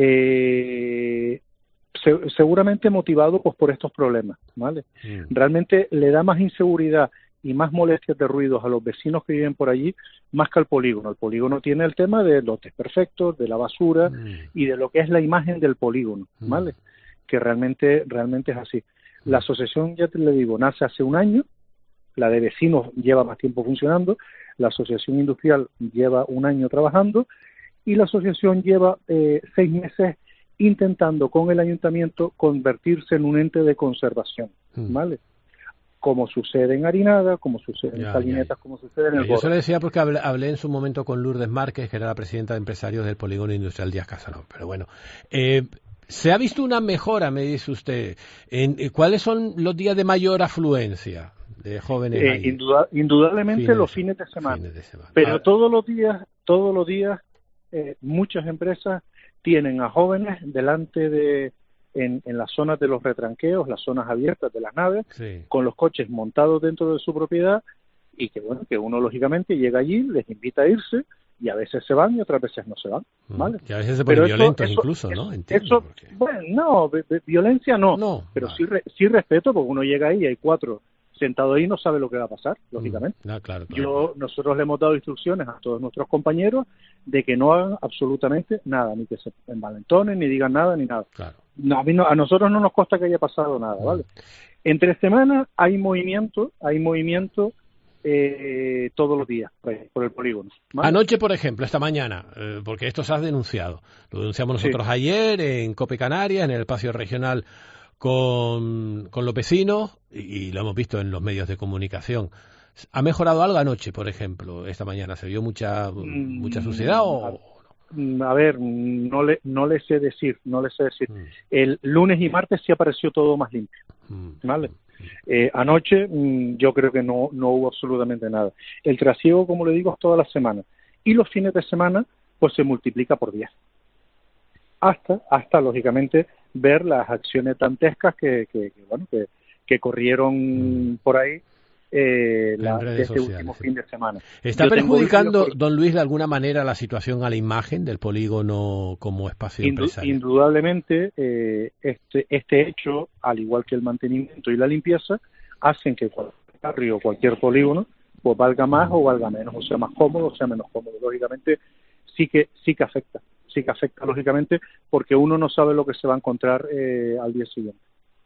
Eh, se, seguramente motivado pues por estos problemas, ¿vale? Mm. Realmente le da más inseguridad y más molestias de ruidos a los vecinos que viven por allí, más que al polígono. El polígono tiene el tema de los desperfectos, de la basura mm. y de lo que es la imagen del polígono, ¿vale? Mm. Que realmente, realmente es así. La asociación, ya te le digo, nace hace un año, la de vecinos lleva más tiempo funcionando, la asociación industrial lleva un año trabajando y la asociación lleva eh, seis meses intentando con el ayuntamiento convertirse en un ente de conservación, ¿vale? Como sucede en Harinada, como sucede en Salinetas, como sucede en el Yo se lo decía porque hablé, hablé en su momento con Lourdes Márquez, que era la presidenta de empresarios del Polígono Industrial Díaz Casanova. Pero bueno, eh, ¿se ha visto una mejora, me dice usted? En, ¿Cuáles son los días de mayor afluencia de jóvenes? Eh, induda, indudablemente fines, los fines de semana. Fines de semana. Pero ah, todos los días, todos los días, eh, muchas empresas tienen a jóvenes delante de... En, en las zonas de los retranqueos, las zonas abiertas de las naves, sí. Con los coches montados dentro de su propiedad y que bueno, que uno lógicamente llega allí, les invita a irse y a veces se van y otras veces no se van, ¿vale? Que a veces se ponen violentos eso, incluso, eso, ¿no? Entiendo, eso, porque... bueno, no, de, de, violencia no, no pero vale. sí, re, sí respeto porque uno llega ahí y hay cuatro sentados ahí y no sabe lo que va a pasar, lógicamente. Mm, no, claro, claro. Yo, nosotros le hemos dado instrucciones a todos nuestros compañeros de que no hagan absolutamente nada, ni que se envalentonen, ni digan nada, ni nada. Claro. No, a, mí no, a nosotros no nos consta que haya pasado nada, ¿vale? Entre semanas hay movimiento, hay movimiento eh, todos los días por, ahí, por el polígono, ¿vale? Anoche, por ejemplo, esta mañana, eh, porque esto se ha denunciado, lo denunciamos nosotros sí. ayer en Cope Canarias, en el espacio regional con, con los vecinos, y, y lo hemos visto en los medios de comunicación. ¿Ha mejorado algo anoche, por ejemplo, esta mañana? ¿Se vio mucha, mucha suciedad o...? A ver, no le no le sé decir, no le sé decir. Mm. El lunes y martes sí apareció todo más limpio, ¿vale? Mm. Eh, anoche mm, yo creo que no no hubo absolutamente nada. El trasiego, como le digo, es toda la semana. Y los fines de semana, pues se multiplica por diez. Hasta, hasta lógicamente, ver las acciones dantescas que, que, que bueno, que, que corrieron mm. por ahí. Eh, la, este sociales, último sí. fin de semana. ¿Está Yo perjudicando, por... don Luis, de alguna manera la situación a la imagen del polígono como espacio Indu- empresarial? Indudablemente, eh, este, este hecho, al igual que el mantenimiento y la limpieza, hacen que cualquier barrio o cualquier polígono pues valga más o valga menos, o sea más cómodo o sea menos cómodo. Lógicamente, sí que sí que afecta, sí que afecta lógicamente, porque uno no sabe lo que se va a encontrar eh, al día siguiente.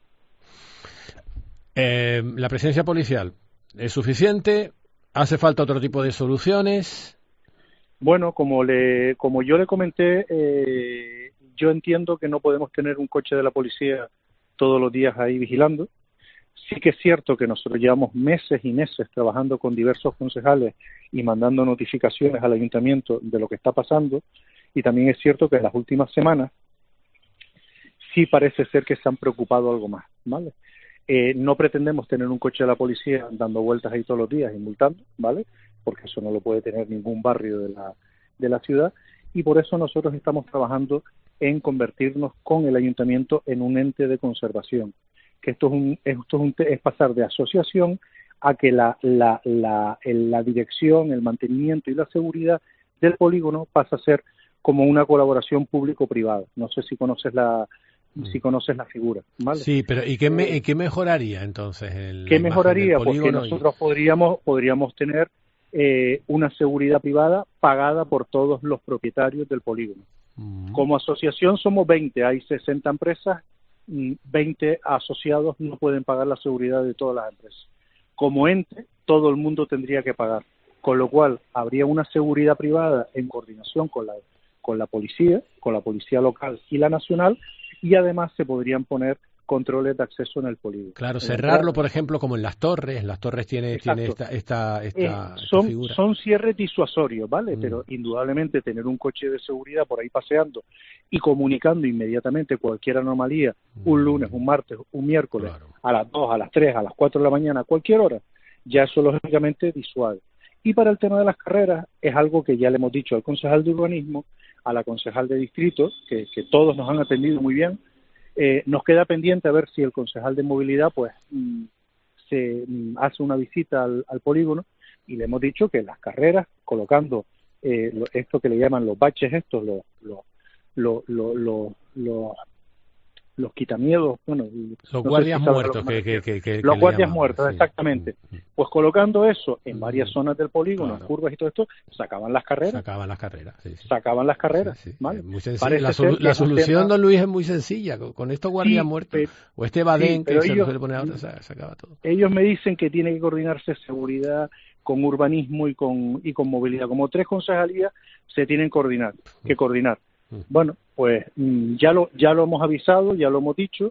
Eh, la presencia policial ¿es suficiente? ¿Hace falta otro tipo de soluciones? Bueno, como le, como yo le comenté, eh, yo entiendo que no podemos tener un coche de la policía todos los días ahí vigilando. Sí que es cierto que nosotros llevamos meses y meses trabajando con diversos concejales y mandando notificaciones al ayuntamiento de lo que está pasando. Y también es cierto que en las últimas semanas sí parece ser que se han preocupado algo más, ¿vale? Eh, no pretendemos tener un coche de la policía dando vueltas ahí todos los días y multando, ¿vale? Porque eso no lo puede tener ningún barrio de la, de la ciudad, y por eso nosotros estamos trabajando en convertirnos con el ayuntamiento en un ente de conservación, que esto es, un, esto es, un, es pasar de asociación a que la, la, la, la dirección, el mantenimiento y la seguridad del polígono pasa a ser como una colaboración público-privada. No sé si conoces la mm. si conoces la figura, ¿vale? Sí, pero ¿y qué, me, ¿y qué mejoraría entonces? El, ¿Qué mejoraría? Porque nosotros y... podríamos podríamos tener eh, una seguridad privada pagada por todos los propietarios del polígono. Mm. Como asociación somos veinte, hay sesenta empresas, veinte asociados no pueden pagar la seguridad de todas las empresas. Como ente, todo el mundo tendría que pagar, con lo cual habría una seguridad privada en coordinación con la con la policía, con la policía local y la nacional, y además se podrían poner controles de acceso en el polígono. Claro, cerrarlo, por ejemplo, como en Las Torres. Las Torres tiene, tiene esta, esta, esta, eh, son, esta figura. Son cierres disuasorios, ¿vale? Mm. Pero indudablemente tener un coche de seguridad por ahí paseando y comunicando inmediatamente cualquier anomalía, mm. un lunes, un martes, un miércoles, claro. a las dos, a las tres, a las cuatro de la mañana, a cualquier hora, ya eso lógicamente disuade. Y para el tema de las carreras, es algo que ya le hemos dicho al concejal de urbanismo, a la concejal de distrito, que, que todos nos han atendido muy bien. Eh, nos queda pendiente a ver si el concejal de movilidad pues mm, se mm, hace una visita al, al polígono, y le hemos dicho que las carreras, colocando eh, lo, esto que le llaman los baches estos, los los los los los, los, los quitamiedos, bueno, los no guardias si muertos, que, que, que, que, los que guardias llaman, muertos, sí. exactamente. Pues colocando eso en varias zonas del polígono, claro. en curvas y todo esto, sacaban las carreras. Sacaban las carreras, sí, sí. Sacaban las carreras, sí, sí. ¿vale? Muy sencilla. La, solu la solución, tema... don Luis, es muy sencilla. Con estos guardias sí, muertos, pero, o este badén sí, que se ellos, le pone a otra, se acaba todo. Ellos me dicen que tiene que coordinarse seguridad con urbanismo y con y con movilidad. Como tres concejalías se tienen que coordinar, que coordinar. Mm. Bueno, pues ya lo ya lo hemos avisado, ya lo hemos dicho.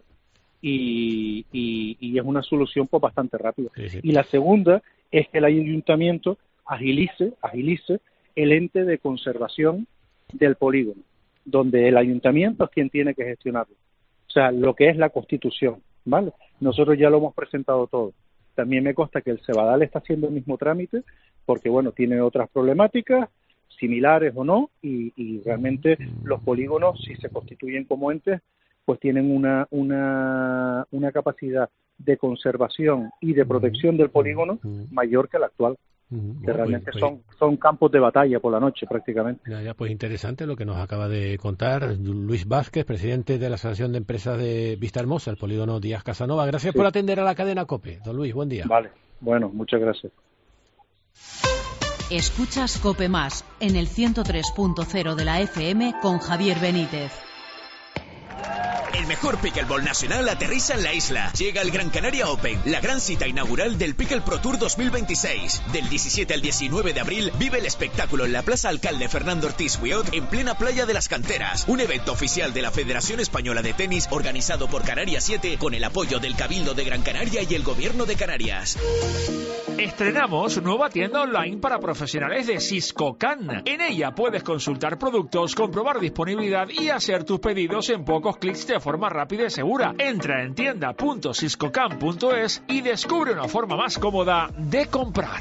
Y, y, y es una solución pues bastante rápida. Sí, sí. Y la segunda es que el ayuntamiento agilice, agilice el ente de conservación del polígono, donde el ayuntamiento es quien tiene que gestionarlo. O sea, lo que es la Constitución, ¿vale? Nosotros ya lo hemos presentado todo. También me consta que el Cebadal está haciendo el mismo trámite, porque, bueno, tiene otras problemáticas, similares o no, y, y realmente los polígonos, si se constituyen como entes, pues tienen una, una, una capacidad de conservación y de protección del polígono mayor que la actual, que realmente pues, pues, son, son campos de batalla por la noche prácticamente. Ya, ya, pues interesante lo que nos acaba de contar Luis Vázquez, presidente de la Asociación de Empresas de Vista Hermosa, el polígono Díaz Casanova. Gracias sí. por atender a la cadena COPE. Don Luis, buen día. Vale, bueno, muchas gracias. Escuchas COPE Más en el ciento tres punto cero de la F M con Javier Benítez. El mejor pickleball nacional aterriza en la isla. Llega el Gran Canaria Open, la gran cita inaugural del Pickle Pro Tour dos mil veintiséis. Del diecisiete al diecinueve de abril, vive el espectáculo en la Plaza Alcalde Fernando Ortiz Wiot, en plena playa de las Canteras. Un evento oficial de la Federación Española de Tenis, organizado por Canarias siete, con el apoyo del Cabildo de Gran Canaria y el Gobierno de Canarias. Estrenamos nueva tienda online para profesionales de Siscocan. En ella puedes consultar productos, comprobar disponibilidad y hacer tus pedidos en pocos clics de forma rápida y segura. Entra en tienda punto siscocan punto es y descubre una forma más cómoda de comprar.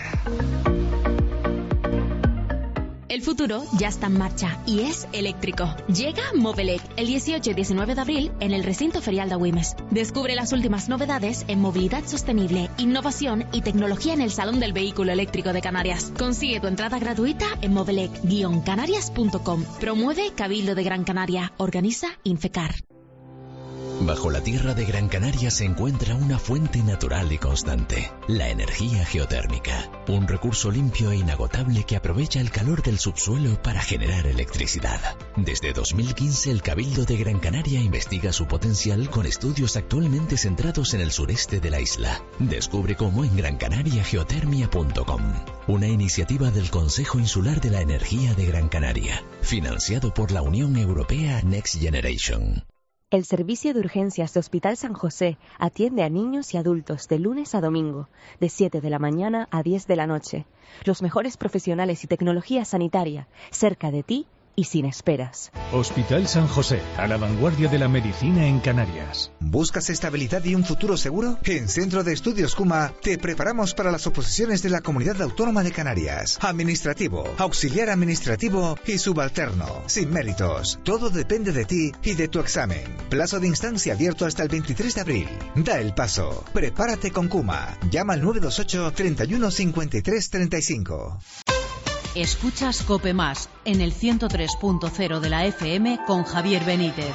El futuro ya está en marcha y es eléctrico. Llega Movelec el dieciocho y diecinueve de abril en el recinto ferial de Güemes. Descubre las últimas novedades en movilidad sostenible, innovación y tecnología en el Salón del Vehículo Eléctrico de Canarias. Consigue tu entrada gratuita en movelec guion canarias punto com. Promueve Cabildo de Gran Canaria. Organiza Infecar. Bajo la tierra de Gran Canaria se encuentra una fuente natural y constante, la energía geotérmica, un recurso limpio e inagotable que aprovecha el calor del subsuelo para generar electricidad. Desde dos mil quince el Cabildo de Gran Canaria investiga su potencial con estudios actualmente centrados en el sureste de la isla. Descubre cómo en gran canaria geotermia punto com, una iniciativa del Consejo Insular de la Energía de Gran Canaria, financiado por la Unión Europea Next Generation. El Servicio de Urgencias de Hospital San José atiende a niños y adultos de lunes a domingo, de siete de la mañana a diez de la noche. Los mejores profesionales y tecnología sanitaria, cerca de ti y sin esperas. Hospital San José, a la vanguardia de la medicina en Canarias. ¿Buscas estabilidad y un futuro seguro? En Centro de Estudios CUMA te preparamos para las oposiciones de la Comunidad Autónoma de Canarias. Administrativo, auxiliar administrativo y subalterno, sin méritos. Todo depende de ti y de tu examen. Plazo de instancia abierto hasta el veintitrés de abril. Da el paso. Prepárate con CUMA. Llama al nueve dos ocho, treinta y uno, cincuenta y tres, treinta y cinco. Escuchas COPE Más en el ciento tres punto cero de la F M con Javier Benítez.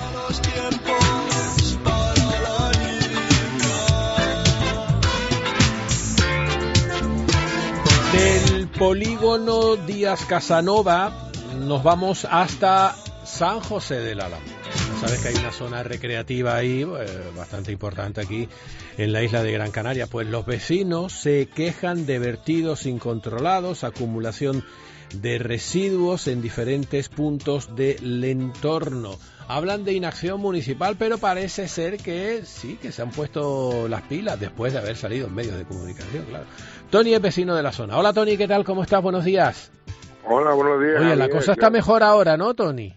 Del polígono Díaz Casanova nos vamos hasta San José del Álamo. Sabes que hay una zona recreativa ahí eh, bastante importante aquí en la isla de Gran Canaria. Pues los vecinos se quejan de vertidos incontrolados, acumulación de residuos en diferentes puntos del entorno. Hablan de inacción municipal, pero parece ser que sí, que se han puesto las pilas después de haber salido en medios de comunicación, claro. Tony es vecino de la zona. Hola Tony, ¿qué tal? ¿Cómo estás? Buenos días. Hola, buenos días. Oye, la Javier, cosa está mejor ahora, ¿no, Tony?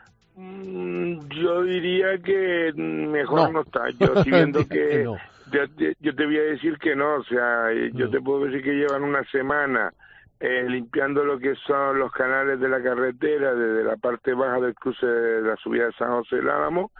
Yo diría que mejor no, no está. Yo estoy viendo que... no. yo, yo te voy a decir que no, o sea, yo no. te puedo decir que llevan una semana eh, limpiando lo que son los canales de la carretera desde la parte baja del cruce de la subida de San José del Álamo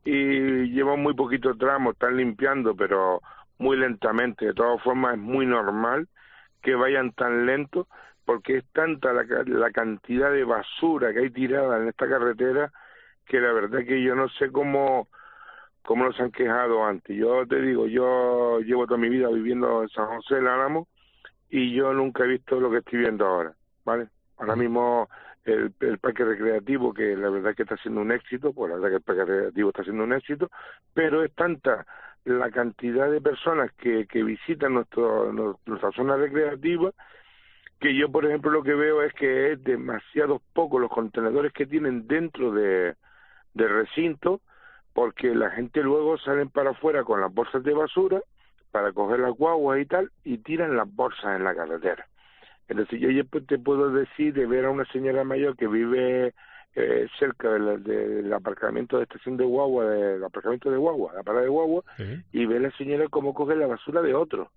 y llevan muy poquito tramo, están limpiando, pero muy lentamente. De todas formas, es muy normal que vayan tan lento porque es tanta la, la cantidad de basura que hay tirada en esta carretera que la verdad que yo no sé cómo cómo nos han quejado antes. Yo te digo, yo llevo toda mi vida viviendo en San José del Álamo y yo nunca he visto lo que estoy viendo ahora, ¿vale? Ahora mismo el, el parque recreativo, que la verdad que está siendo un éxito, pues la verdad que el parque recreativo está siendo un éxito, pero es tanta la cantidad de personas que, que visitan nuestro, nuestra zona recreativa que yo, por ejemplo, lo que veo es que es demasiado poco los contenedores que tienen dentro de del recinto, porque la gente luego salen para afuera con las bolsas de basura para coger las guaguas y tal, y tiran las bolsas en la carretera. Entonces yo ya te puedo decir de ver a una señora mayor que vive eh, cerca del de, de aparcamiento de estación de guagua, del aparcamiento de guagua, la parada de guagua, ¿sí? Y ve a la señora cómo coge la basura de otro.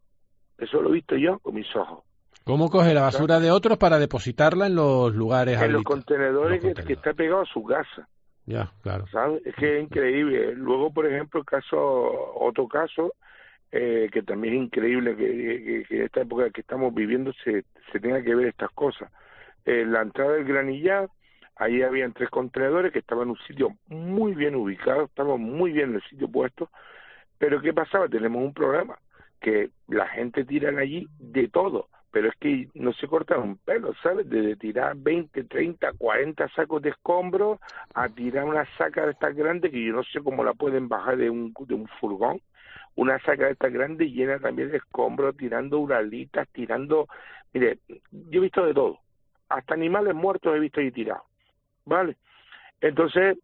Eso lo he visto yo con mis ojos. ¿Cómo coge la basura de otros para depositarla en los lugares? En los contenedores, los contenedores. Que, que está pegado a su casa. Ya, claro. ¿Sabes? Es que es increíble. Luego, por ejemplo, el caso, otro caso, eh, que también es increíble que, que, que en esta época que estamos viviendo se, se tenga que ver estas cosas. En la entrada del Granillar, ahí habían tres contenedores que estaban en un sitio muy bien ubicado, estaban muy bien en el sitio puesto, pero ¿qué pasaba? Tenemos un problema, que la gente tira allí de todo, pero es que no se cortan un pelo, ¿sabes? Desde tirar veinte, treinta, cuarenta sacos de escombros a tirar una saca de estas grandes que yo no sé cómo la pueden bajar de un, de un furgón, una saca de estas grandes llena también de escombros, tirando uralitas, tirando... Mire, yo he visto de todo, hasta animales muertos he visto ahí tirados, ¿vale? Entonces,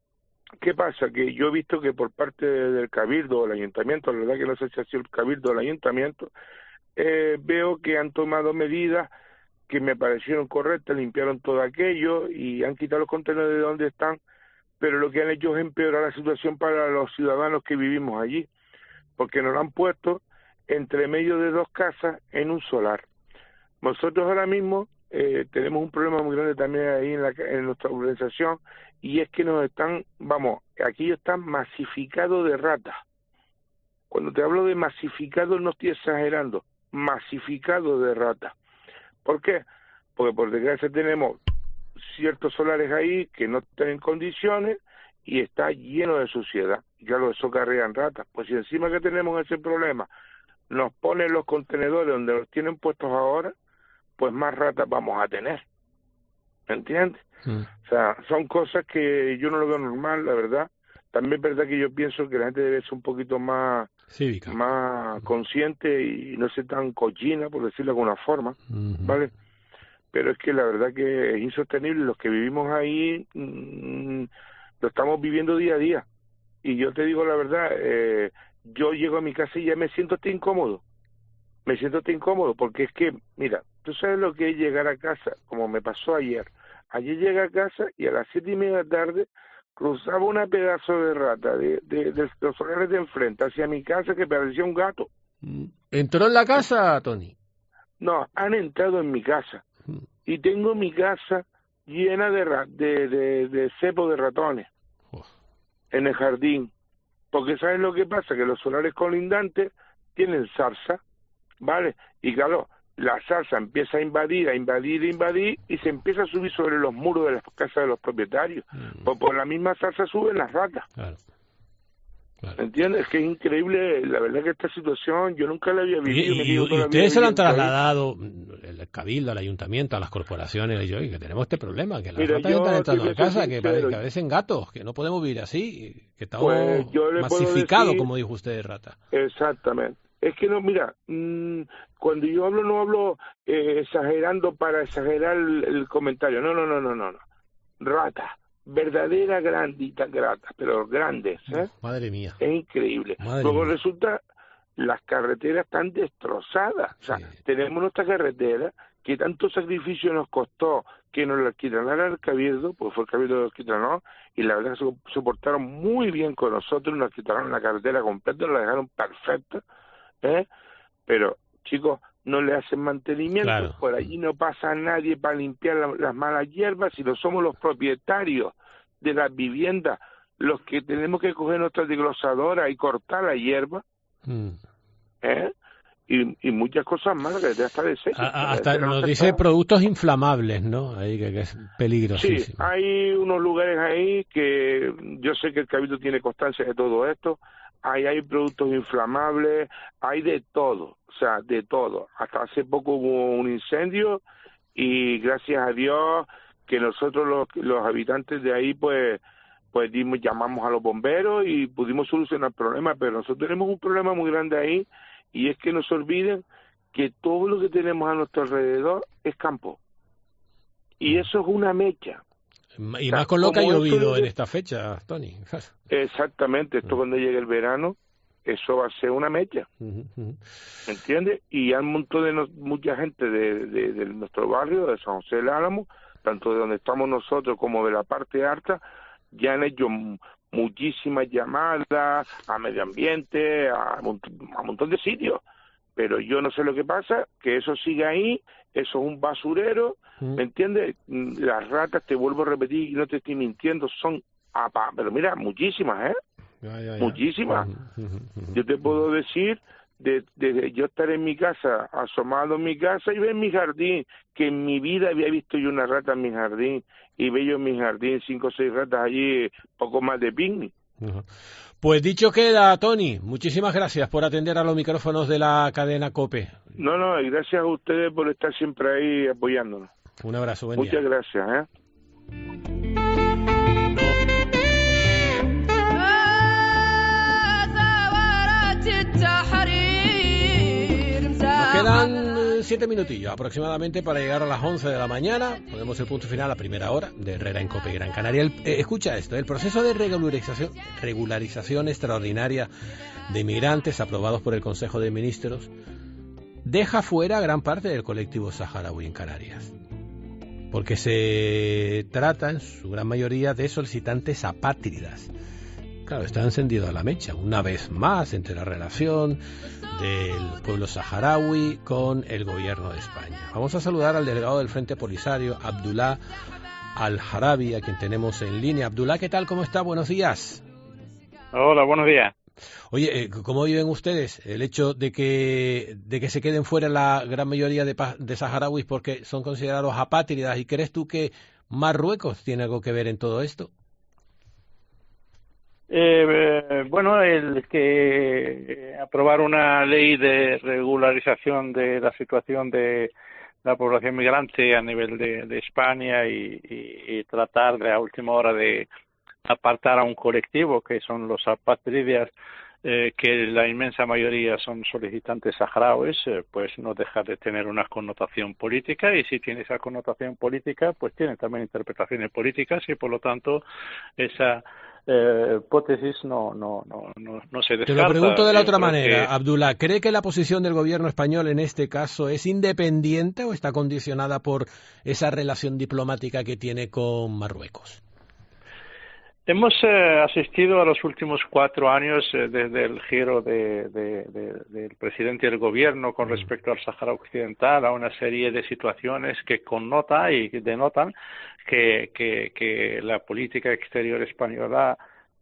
¿qué pasa? Que yo he visto que por parte del Cabildo o el Ayuntamiento, la verdad que no sé si ha sido el Cabildo o el Ayuntamiento, Eh, veo que han tomado medidas que me parecieron correctas, limpiaron todo aquello y han quitado los contenedores de donde están, pero lo que han hecho es empeorar la situación para los ciudadanos que vivimos allí, porque nos lo han puesto entre medio de dos casas en un solar. Nosotros ahora mismo eh, tenemos un problema muy grande también ahí en, la, en nuestra urbanización, y es que nos están, vamos, aquí están masificados de ratas. Cuando te hablo de masificado no estoy exagerando, masificado de ratas. ¿Por qué? Porque por desgracia tenemos ciertos solares ahí que no están en condiciones y está lleno de suciedad. Y claro, eso carrean ratas. Pues si encima que tenemos ese problema nos ponen los contenedores donde los tienen puestos ahora, pues más ratas vamos a tener. ¿Entiendes? Mm. O sea, son cosas que yo no lo veo normal, la verdad. También es verdad que yo pienso que la gente debe ser un poquito más cívica, más consciente y no ser tan cochina, por decirlo de alguna forma, uh-huh. ¿Vale? Pero es que la verdad que es insostenible. Los que vivimos ahí mmm, lo estamos viviendo día a día. Y yo te digo la verdad, eh, yo llego a mi casa y ya me siento hasta incómodo. Me siento hasta incómodo porque es que, mira, tú sabes lo que es llegar a casa, como me pasó ayer, ayer llegué a casa y a las siete y media de la tarde cruzaba una pedazo de rata de, de, de los solares de enfrente hacia mi casa que parecía un gato. ¿Entró en la casa, Tony? No, han entrado en mi casa. Y tengo mi casa llena de, ra de, de, de cepo de ratones en el jardín. Porque ¿sabes lo que pasa? Que los solares colindantes tienen zarza, ¿vale? Y claro, la zarza empieza a invadir, a invadir, a invadir, y se empieza a subir sobre los muros de las casas de los propietarios. Mm. Pues por la misma zarza suben las ratas. Claro. Claro. ¿Entiendes? Es que es increíble, la verdad que esta situación yo nunca la había vivido. Y, y, y ustedes se lo han trasladado, el Cabildo, al Ayuntamiento, a las corporaciones, y yo, y que tenemos este problema, que las Mira, ratas están entrando a casa, que, que parecen gatos, que no podemos vivir así, que estamos pues masificados, decir, como dijo usted, de rata. Exactamente. Es que no, mira, mmm, cuando yo hablo no hablo eh, exagerando para exagerar el, el comentario, no, no, no, no, no, no. Ratas, verdaderas granditas ratas, pero grandes, ¿eh? Madre mía. Es increíble. Madre Luego mía. resulta, las carreteras están destrozadas, o sea, sí. Tenemos nuestra carretera que tanto sacrificio nos costó que nos la quitaran al Cabildo, pues fue el Cabildo que nos quitaron, y la verdad que se, se portaron muy bien con nosotros, nos quitaron la carretera completa, nos la dejaron perfecta, ¿eh? Pero, chicos, no le hacen mantenimiento, claro. Por allí no pasa nadie para limpiar la, las malas hierbas, sino somos los propietarios de las viviendas los que tenemos que coger nuestra desglosadora y cortar la hierba, mm. ¿eh? Y, y muchas cosas más que ya está deshecho. A, hasta nos no dice está... productos inflamables, ¿no? Ahí que, que es peligrosísimo. Sí, hay unos lugares ahí que yo sé que el Cabildo tiene constancia de todo esto. Ahí hay productos inflamables, hay de todo, o sea, de todo. Hasta hace poco hubo un incendio y gracias a Dios que nosotros los, los habitantes de ahí pues pues dimos, llamamos a los bomberos y pudimos solucionar el problema, pero nosotros tenemos un problema muy grande ahí y es que no se olviden que todo lo que tenemos a nuestro alrededor es campo. Y eso es una mecha. Y más con lo que ha llovido en esta fecha, Tony. Exactamente, esto cuando llegue el verano, eso va a ser una mecha, uh-huh, uh-huh. ¿Me entiendes? Y hay un montón de no, mucha gente de, de, de nuestro barrio, de San José del Álamo, tanto de donde estamos nosotros como de la parte alta, ya han hecho muchísimas llamadas a medio ambiente, a, a un montón de sitios, pero yo no sé lo que pasa, que eso sigue ahí, eso es un basurero, ¿me entiendes? Las ratas, te vuelvo a repetir, y no te estoy mintiendo, son, apa, pero mira, muchísimas, ¿eh? Ya, ya, ya. Muchísimas. Yo te puedo decir, de, de yo estar en mi casa, asomado en mi casa y ver mi jardín, que en mi vida había visto yo una rata en mi jardín, y veo yo en mi jardín cinco o seis ratas allí, poco más de picnic. Uh-huh. Pues dicho queda, Tony, muchísimas gracias por atender a los micrófonos de la cadena COPE. No, no, y gracias a ustedes por estar siempre ahí apoyándonos. Un abrazo, buen Muchas día. gracias, ¿eh? Nos quedan siete minutillos aproximadamente para llegar a las once de la mañana. Ponemos el punto final a primera hora de Herrera en COPE Gran Canaria. El, eh, escucha esto, el proceso de regularización, regularización extraordinaria de inmigrantes aprobados por el Consejo de Ministros deja fuera a gran parte del colectivo saharaui en Canarias. Porque se trata en su gran mayoría de solicitantes apátridas. Claro, está encendido a la mecha, una vez más, entre la relación del pueblo saharaui con el gobierno de España. Vamos a saludar al delegado del Frente Polisario, Abdullah Al-Harabi, a quien tenemos en línea. Abdullah, ¿qué tal? ¿Cómo está? Buenos días. Hola, buenos días. Oye, ¿cómo viven ustedes el hecho de que de que se queden fuera la gran mayoría de, de saharauis porque son considerados apátridas? ¿Y crees tú que Marruecos tiene algo que ver en todo esto? Eh, eh, bueno, el que eh, aprobar una ley de regularización de la situación de la población migrante a nivel de, de España y, y, y tratar de a última hora de apartar a un colectivo que son los apátridas, eh, que la inmensa mayoría son solicitantes saharauis, eh, pues no deja de tener una connotación política, y si tiene esa connotación política, pues tiene también interpretaciones políticas, y por lo tanto esa eh, hipótesis no, no, no, no, no se descarta. Te lo pregunto de la otra creo manera, que... Abdullah, ¿cree que la posición del gobierno español en este caso es independiente o está condicionada por esa relación diplomática que tiene con Marruecos? Hemos eh, asistido a los últimos cuatro años eh, desde el giro de, de, de, del presidente del gobierno con respecto al Sáhara Occidental a una serie de situaciones que connota y denotan que, que, que la política exterior española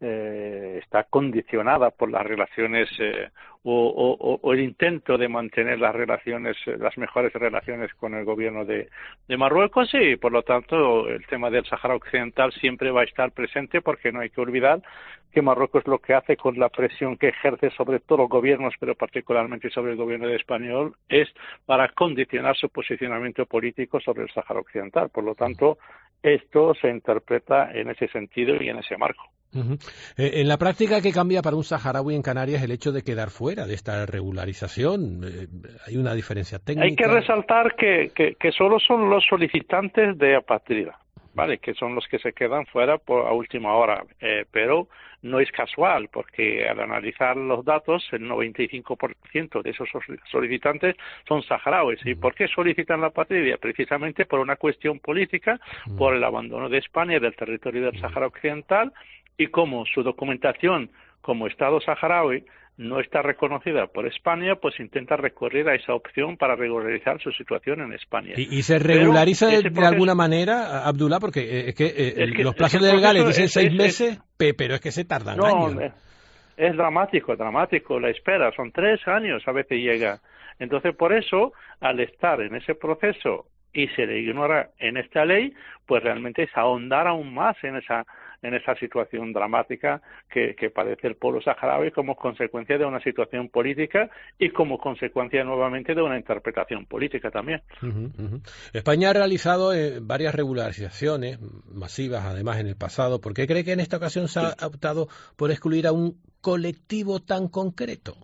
eh, está condicionada por las relaciones eh, o, o, o el intento de mantener las relaciones, las mejores relaciones con el gobierno de, de Marruecos y, por lo tanto, el tema del Sáhara Occidental siempre va a estar presente porque no hay que olvidar que Marruecos lo que hace con la presión que ejerce sobre todos los gobiernos, pero particularmente sobre el gobierno de español, es para condicionar su posicionamiento político sobre el Sáhara Occidental. Por lo tanto, esto se interpreta en ese sentido y en ese marco. Uh-huh. Eh, en la práctica, ¿qué cambia para un saharaui en Canarias el hecho de quedar fuera de esta regularización? Eh, ¿Hay una diferencia técnica? Hay que resaltar que, que, que solo son los solicitantes de apátrida, ¿vale? Que son los que se quedan fuera por, a última hora, eh, pero no es casual, porque al analizar los datos, el noventa y cinco por ciento de esos solicitantes son saharauis. ¿Y por qué solicitan la apatria? Precisamente por una cuestión política, por el abandono de España del territorio del Sáhara Occidental, y como su documentación como Estado saharaui no está reconocida por España, pues intenta recurrir a esa opción para regularizar su situación en España. ¿Y, y se regulariza de, proceso, de alguna manera, Abdullah? Porque eh, es que, eh, es que los plazos es que legales dicen es, seis es, meses, es, pero es que se tardan no, años. Es, es dramático, dramático la espera, son tres años a veces llega. Entonces, por eso, al estar en ese proceso y se le ignora en esta ley, pues realmente es ahondar aún más en esa en esa situación dramática que, que padece el pueblo saharaui como consecuencia de una situación política y como consecuencia nuevamente de una interpretación política también. Uh-huh, uh-huh. España ha realizado eh, varias regularizaciones masivas, además, en el pasado. ¿Por qué cree que en esta ocasión se ha sí. optado por excluir a un colectivo tan concreto?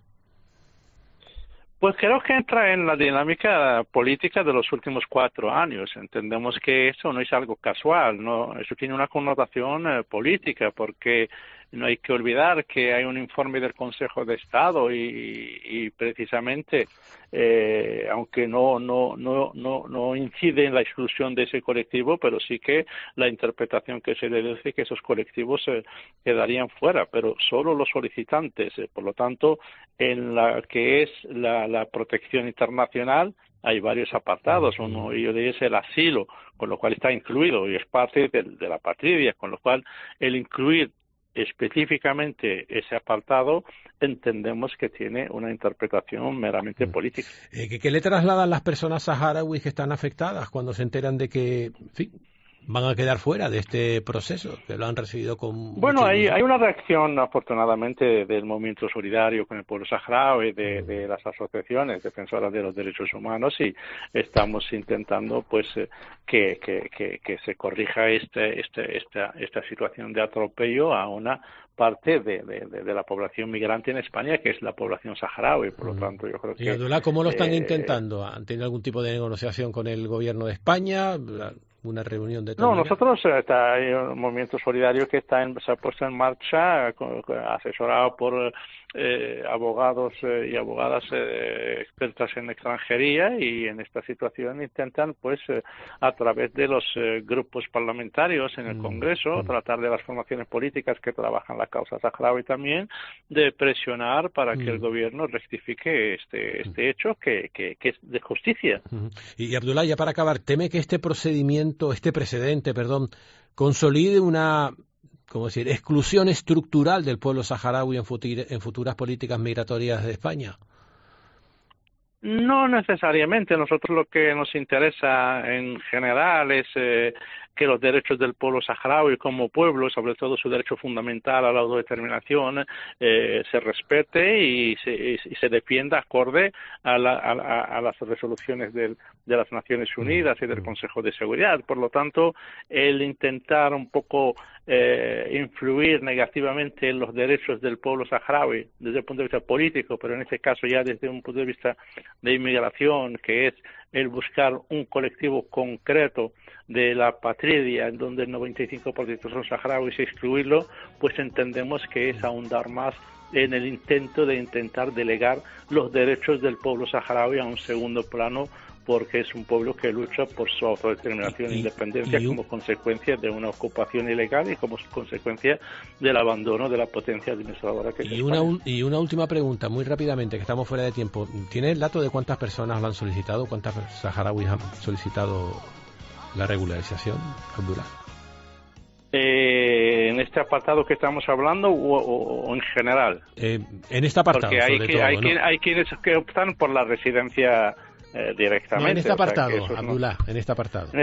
Pues creo que entra en la dinámica política de los últimos cuatro años. Entendemos que eso no es algo casual, no, eso tiene una connotación eh, política, porque no hay que olvidar que hay un informe del Consejo de Estado y, y precisamente, eh, aunque no, no, no, no, no incide en la exclusión de ese colectivo, pero sí que la interpretación que se le dice que esos colectivos eh, quedarían fuera, pero solo los solicitantes. Eh, por lo tanto, en la que es la, la protección internacional, hay varios apartados, uno de ellos es el asilo, con lo cual está incluido y es parte de, de la patria, con lo cual el incluir específicamente ese apartado entendemos que tiene una interpretación meramente política. Eh, ¿qué, ¿Qué le trasladan las personas saharauis que están afectadas cuando se enteran de que, en fin, van a quedar fuera de este proceso, que lo han recibido con... Bueno, hay, hay una reacción, afortunadamente, del movimiento solidario con el pueblo saharaui, de, de las asociaciones defensoras de los derechos humanos, y estamos intentando pues que, que, que, que se corrija este, este, esta, esta situación de atropello a una parte de, de, de la población migrante en España, que es la población saharaui. Por lo tanto, yo creo que... ¿Y Abdullah, cómo lo están eh, intentando? ¿Han tenido algún tipo de negociación con el gobierno de España? ¿Una reunión de No, nosotros está, hay un movimiento solidario que está en, se ha puesto en marcha, con, asesorado por eh, abogados eh, y abogadas eh, expertas en extranjería, y en esta situación intentan, pues, eh, a través de los eh, grupos parlamentarios en el mm, Congreso, mm. tratar de las formaciones políticas que trabajan la causa saharaui también, de presionar para mm. que el gobierno rectifique este este mm. hecho que, que, que es de justicia. Mm. Y, y Abdullah, ya para acabar, ¿teme que este procedimiento, este precedente, perdón, consolide una, ¿cómo decir?, exclusión estructural del pueblo saharaui en, futur, en futuras políticas migratorias de España? No necesariamente. Nosotros lo que nos interesa en general es eh, que los derechos del pueblo saharaui como pueblo, sobre todo su derecho fundamental a la autodeterminación, eh, se respete y se, y se defienda acorde a, la, a, a las resoluciones del, de las Naciones Unidas y del Consejo de Seguridad. Por lo tanto, el intentar un poco eh, influir negativamente en los derechos del pueblo saharaui desde el punto de vista político, pero en este caso ya desde un punto de vista de inmigración, que es el buscar un colectivo concreto de la patria en donde el noventa y cinco por ciento son saharauis y excluirlo, pues entendemos que es ahondar más en el intento de intentar delegar los derechos del pueblo saharaui a un segundo plano, porque es un pueblo que lucha por su autodeterminación e independencia como consecuencia de una ocupación ilegal y como consecuencia del abandono de la potencia administradora que es y una, y una última pregunta, muy rápidamente, que estamos fuera de tiempo. ¿Tiene el dato de cuántas personas lo han solicitado? ¿Cuántas saharauis han solicitado la regularización, Abdullah? Eh, ¿En este apartado que estamos hablando o, o, o en general? Eh, en este apartado, porque hay, sobre que, todo, hay, ¿no? quien, hay quienes que optan por la residencia eh, directamente. No, en este apartado, o sea, que Abdullah, no... en este apartado.